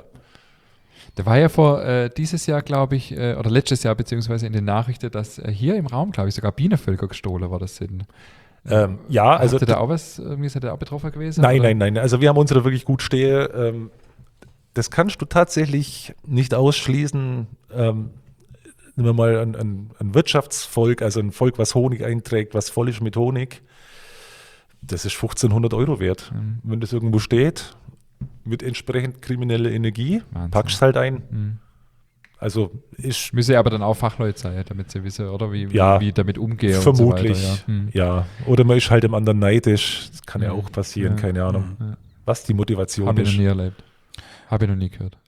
Da war ja vor äh, dieses Jahr, glaube ich, äh, oder letztes Jahr beziehungsweise in den Nachrichten, dass äh, hier im Raum, glaube ich, sogar Bienenvölker gestohlen worden sind. Ähm, ja, also Habt ihr da auch was, irgendwie seid ihr auch betroffen gewesen? Nein, oder? nein, nein. Also wir haben unsere wirklich gut stehe. Ähm, das kannst du tatsächlich nicht ausschließen. Ähm, nehmen wir mal ein, ein, ein Wirtschaftsvolk, also ein Volk, was Honig einträgt, was voll ist mit Honig. Das ist fünfzehnhundert Euro wert. Mhm. Wenn das irgendwo steht, mit entsprechend krimineller Energie, Wahnsinn. packst es halt ein. Mhm. Also ist Müsse aber dann auch Fachleute sein, damit sie wissen, oder wie, Ja, wie, wie damit umgehen vermutlich. und so weiter. Ja. Hm. Ja. Oder man ist halt dem anderen neidisch. Das kann ja Mhm. auch passieren, Ja. keine Ahnung. Ja. Was die Motivation Habe ich ist. noch nie erlebt. Habe ich noch nie gehört.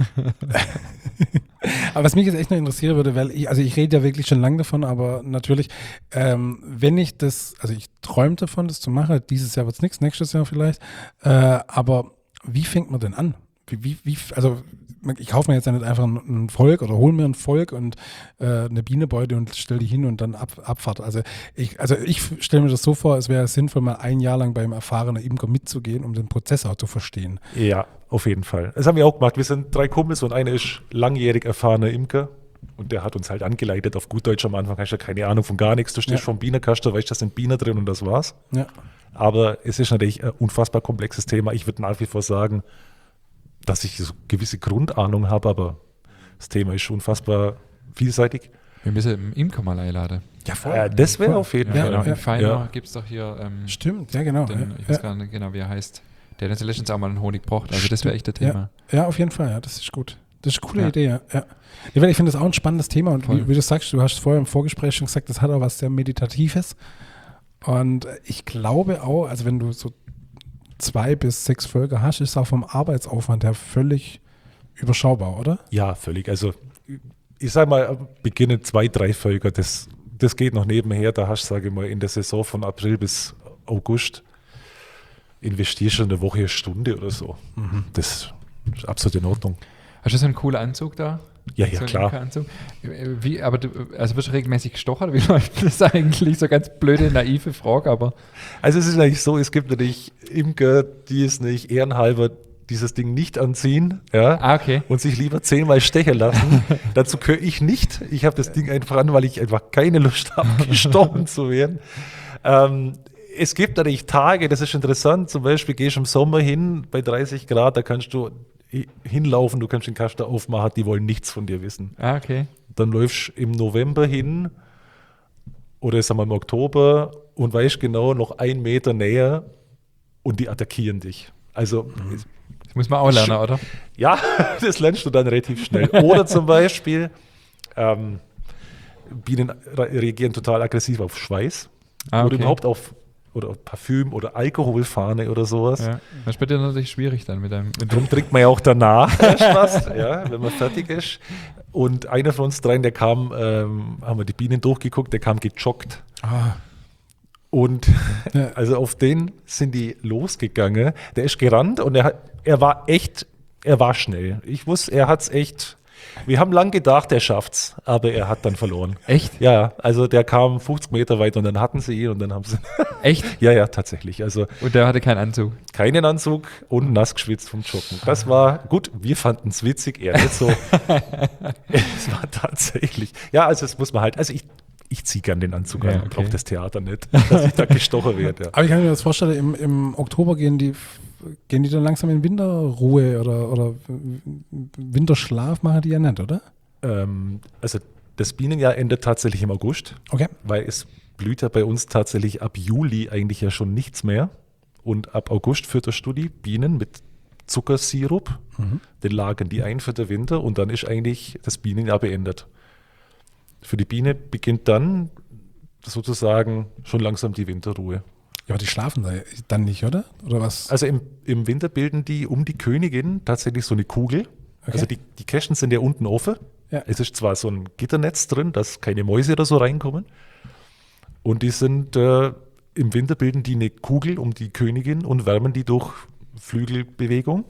Aber was mich jetzt echt noch interessieren würde, weil ich, also ich rede ja wirklich schon lange davon, aber natürlich, ähm, wenn ich das, also ich träume davon, das zu machen, dieses Jahr wird es nichts, nächstes Jahr vielleicht, äh, aber wie fängt man denn an? Wie, wie, wie, also ich kaufe mir jetzt ja nicht einfach ein, ein Volk oder hole mir ein Volk und äh, eine Bienenbeute und stelle die hin und dann ab, Abfahrt. Also ich, also ich stelle mir das so vor, es wäre sinnvoll, mal ein Jahr lang beim erfahrenen Imker mitzugehen, um den Prozess auch zu verstehen. Ja, auf jeden Fall. Das haben wir auch gemacht. Wir sind drei Kumpels und einer ist langjährig erfahrener Imker. Und der hat uns halt angeleitet, auf gut Deutsch am Anfang hast du ja keine Ahnung von gar nichts. Du stehst Ja. vom Bienenkasten, weißt, da sind Bienen drin und das war's. Ja. Aber es ist natürlich ein unfassbar komplexes Thema. Ich würde nach wie vor sagen, dass ich so gewisse Grundahnung habe, aber das Thema ist unfassbar vielseitig. Wir müssen im Imker mal einladen. Ja, voll. Äh, das wäre Voll. auf jeden Ja, Fall. genau. ja, In Feiner ja. gibt es doch hier ähm, Stimmt, ja genau. den, ich ja. weiß gar nicht genau, wie er heißt, Der hat uns letztens auch mal einen Honig gebracht, also das wäre echt ein Thema. Ja, ja, auf jeden Fall, ja, das ist gut. Das ist eine coole Ja. Idee, ja. ja. Ich, ich finde das auch ein spannendes Thema und Voll. wie, wie du sagst, du hast vorher im Vorgespräch schon gesagt, das hat auch was sehr Meditatives. Und ich glaube auch, also wenn du so zwei bis sechs Folgen hast, ist es auch vom Arbeitsaufwand her völlig überschaubar, oder? Ja, völlig. Also ich sage mal, beginnen zwei, drei Völker, das, das geht noch nebenher. Da hast du, sage ich mal, in der Saison von April bis August investierst du eine Woche, eine Stunde oder so. Mhm. Das ist absolut in Ordnung. Hast du so einen coolen Anzug da? Ja, ja, so einen klar. Imkeranzug? Wie, aber du, also wirst du regelmäßig gestochen? Oder wie läuft das eigentlich? So ganz blöde, naive Frage, aber. Also es ist eigentlich so, es gibt natürlich Imker, die es nicht ehrenhalber dieses Ding nicht anziehen, ja, Ah, okay. und sich lieber zehnmal stechen lassen. Dazu gehöre ich nicht. Ich habe das Ding einfach an, weil ich einfach keine Lust habe, gestochen zu werden. Ähm, es gibt natürlich Tage, das ist interessant, zum Beispiel gehst du im Sommer hin, bei dreißig Grad, da kannst du hinlaufen, du kannst den Kasten aufmachen, die wollen nichts von dir wissen. Ah, okay. Dann läufst du im November hin oder sagen wir im Oktober und weißt genau, noch einen Meter näher und die attackieren dich. Also Das muss man auch lernen, oder? ja, das lernst du dann relativ schnell. Oder zum Beispiel, ähm, Bienen reagieren total aggressiv auf Schweiß Ah, oder okay. überhaupt auf, oder auf Parfüm oder Alkoholfahne oder sowas. Ja. Das ist bei dir natürlich schwierig dann mit deinem. Mit Darum trinkt man ja auch danach erst was, ja, wenn man fertig ist. Und einer von uns dreien, der kam, ähm, haben wir die Bienen durchgeguckt, der kam gejoggt. Ah, Und Ja. also auf den sind die losgegangen. Der ist gerannt und er, hat- er war echt, er war schnell. Ich wusste, er hat es echt, wir haben lang gedacht, er schafft's, aber er hat dann verloren. Echt? Ja, also der kam fünfzig Meter weit und dann hatten sie ihn und dann haben sie, Echt? ja, ja, tatsächlich. Also Und der hatte keinen Anzug. keinen Anzug und nass geschwitzt vom Joggen. Das war gut, wir fanden es witzig, er nicht so. Es war tatsächlich, ja, also das muss man halt, also ich, ich ziehe gern den Anzug Ja, an, okay. brauche das Theater nicht, dass ich da gestochen werde. Ja. aber ich kann mir das vorstellen, im, im Oktober gehen die, gehen die dann langsam in Winterruhe oder, oder Winterschlaf machen die ja nicht, oder? Ähm, also das Bienenjahr endet tatsächlich im August, Okay. weil es blüht ja bei uns tatsächlich ab Juli eigentlich ja schon nichts mehr. Und ab August führt der Studi Bienen mit Zuckersirup, Mhm. den lagern die ein für den Winter und dann ist eigentlich das Bienenjahr beendet. Für die Biene beginnt dann sozusagen schon langsam die Winterruhe. Ja, aber die schlafen da dann nicht, oder? Oder was? Also im, im Winter bilden die um die Königin tatsächlich so eine Kugel. Okay. Also die, die Kästen sind ja unten offen. Ja. Es ist zwar so ein Gitternetz drin, dass keine Mäuse oder so reinkommen. Und die sind äh, im Winter bilden die eine Kugel um die Königin und wärmen die durch Flügelbewegung.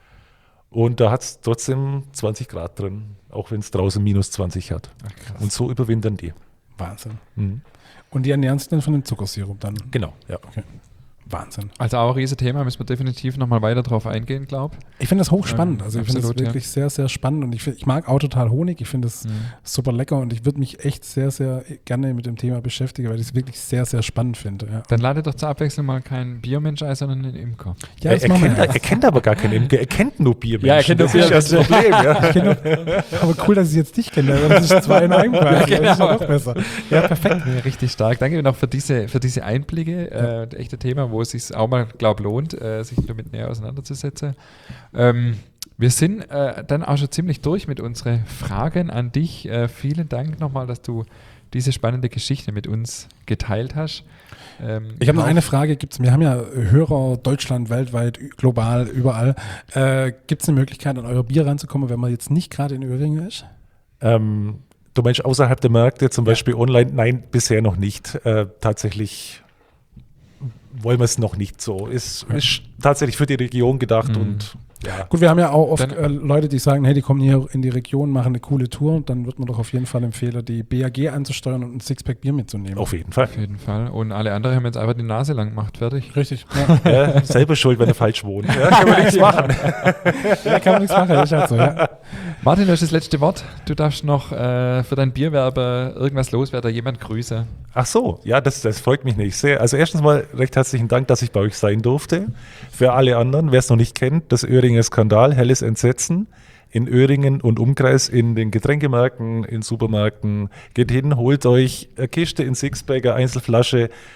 Und da hat es trotzdem zwanzig Grad drin, auch wenn es draußen minus zwanzig hat. Ach, krass. Und so überwintern die. Wahnsinn. Mhm. Und die ernähren sich dann von dem Zuckersirup dann? Genau, ja. Wahnsinn. Also auch ein Riesenthema, müssen wir definitiv nochmal weiter drauf eingehen, glaube ich. Ich finde das hochspannend. Ähm, Also ich finde das absolut, wirklich ja. sehr, sehr spannend und ich, find, ich mag auch total Honig. Ich finde es Mhm. super lecker und ich würde mich echt sehr, sehr gerne mit dem Thema beschäftigen, weil ich es wirklich sehr, sehr spannend finde. Ja, Dann lade doch zur Abwechslung mal keinen Biermensch ein, sondern einen Imker. ja er, das machen wir. kennt, Ja. er kennt aber gar keinen Imker, er kennt nur Biermenschen. Ja, er kennt nur das ist ja das Problem. Ja. Ich kenn nur, aber cool, dass ich jetzt dich kenne. Das ist zwei in einem quasi. Ja, Das ist ja genau. noch besser. Ja, perfekt. Ja, richtig stark. Danke noch für diese, für diese Einblicke. Äh, echte Thema, wo es sich auch mal, glaube lohnt, äh, sich damit näher auseinanderzusetzen. Ähm, wir sind äh, dann auch schon ziemlich durch mit unseren Fragen an dich. Äh, vielen Dank nochmal, dass du diese spannende Geschichte mit uns geteilt hast. Ähm, Ich habe noch auch- eine Frage. Gibt's, wir haben ja Hörer Deutschland, weltweit, ü- global, überall. Äh, Gibt es eine Möglichkeit, an euer Bier ranzukommen, wenn man jetzt nicht gerade in Öhringen ist? Ähm, du meinst außerhalb der Märkte, zum Beispiel online? Nein, bisher noch nicht. Äh, tatsächlich wollen wir es noch nicht so. Es ist tatsächlich für die Region gedacht Mhm. und ja. Gut, wir haben ja auch oft Dann- äh, Leute, die sagen, hey, die kommen hier in die Region, machen eine coole Tour. Und dann wird man doch auf jeden Fall empfehlen, die B A G anzusteuern und ein Sixpack Bier mitzunehmen. Auf jeden Fall. Auf jeden Fall. Und alle anderen haben jetzt einfach die Nase lang gemacht. Fertig. Richtig. Ja. Ja, selber schuld, wenn er falsch wohnt. Ja, kann man nichts machen. Ja, kann man nichts machen. Das ist halt so, ja. Martin, du hast das letzte Wort. Du darfst noch äh, für deinen Bierwerber irgendwas loswerden, jemand grüßen. Ach so, ja, das, das freut mich nicht sehr. Also erstens mal recht herzlichen Dank, dass ich bei euch sein durfte. Für alle anderen, wer es noch nicht kennt, das Öhringer Skandal, helles Entsetzen in Öhringen und Umkreis in den Getränkemärkten, in Supermärkten. Geht hin, holt euch eine Kiste in Sixpack, eine Einzelflasche.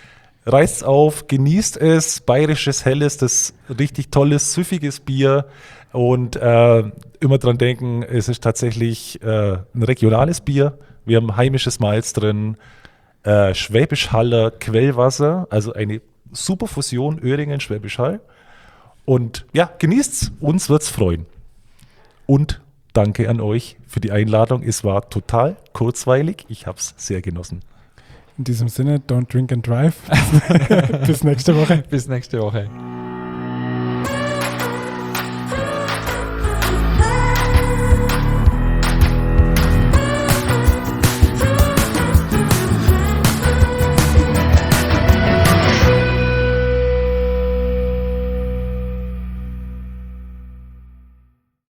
reißt's auf, genießt es. Bayerisches Helles, das richtig tolles, süffiges Bier. Und äh, immer dran denken, es ist tatsächlich äh, ein regionales Bier. Wir haben heimisches Malz drin, äh, Schwäbisch Haller Quellwasser, also eine super Fusion Öhringen, Schwäbisch Hall. Und ja, genießt's, uns wird's freuen. Und danke an euch für die Einladung. Es war total kurzweilig. Ich habe es sehr genossen. In diesem Sinne, don't drink and drive. Bis nächste Woche. Bis nächste Woche.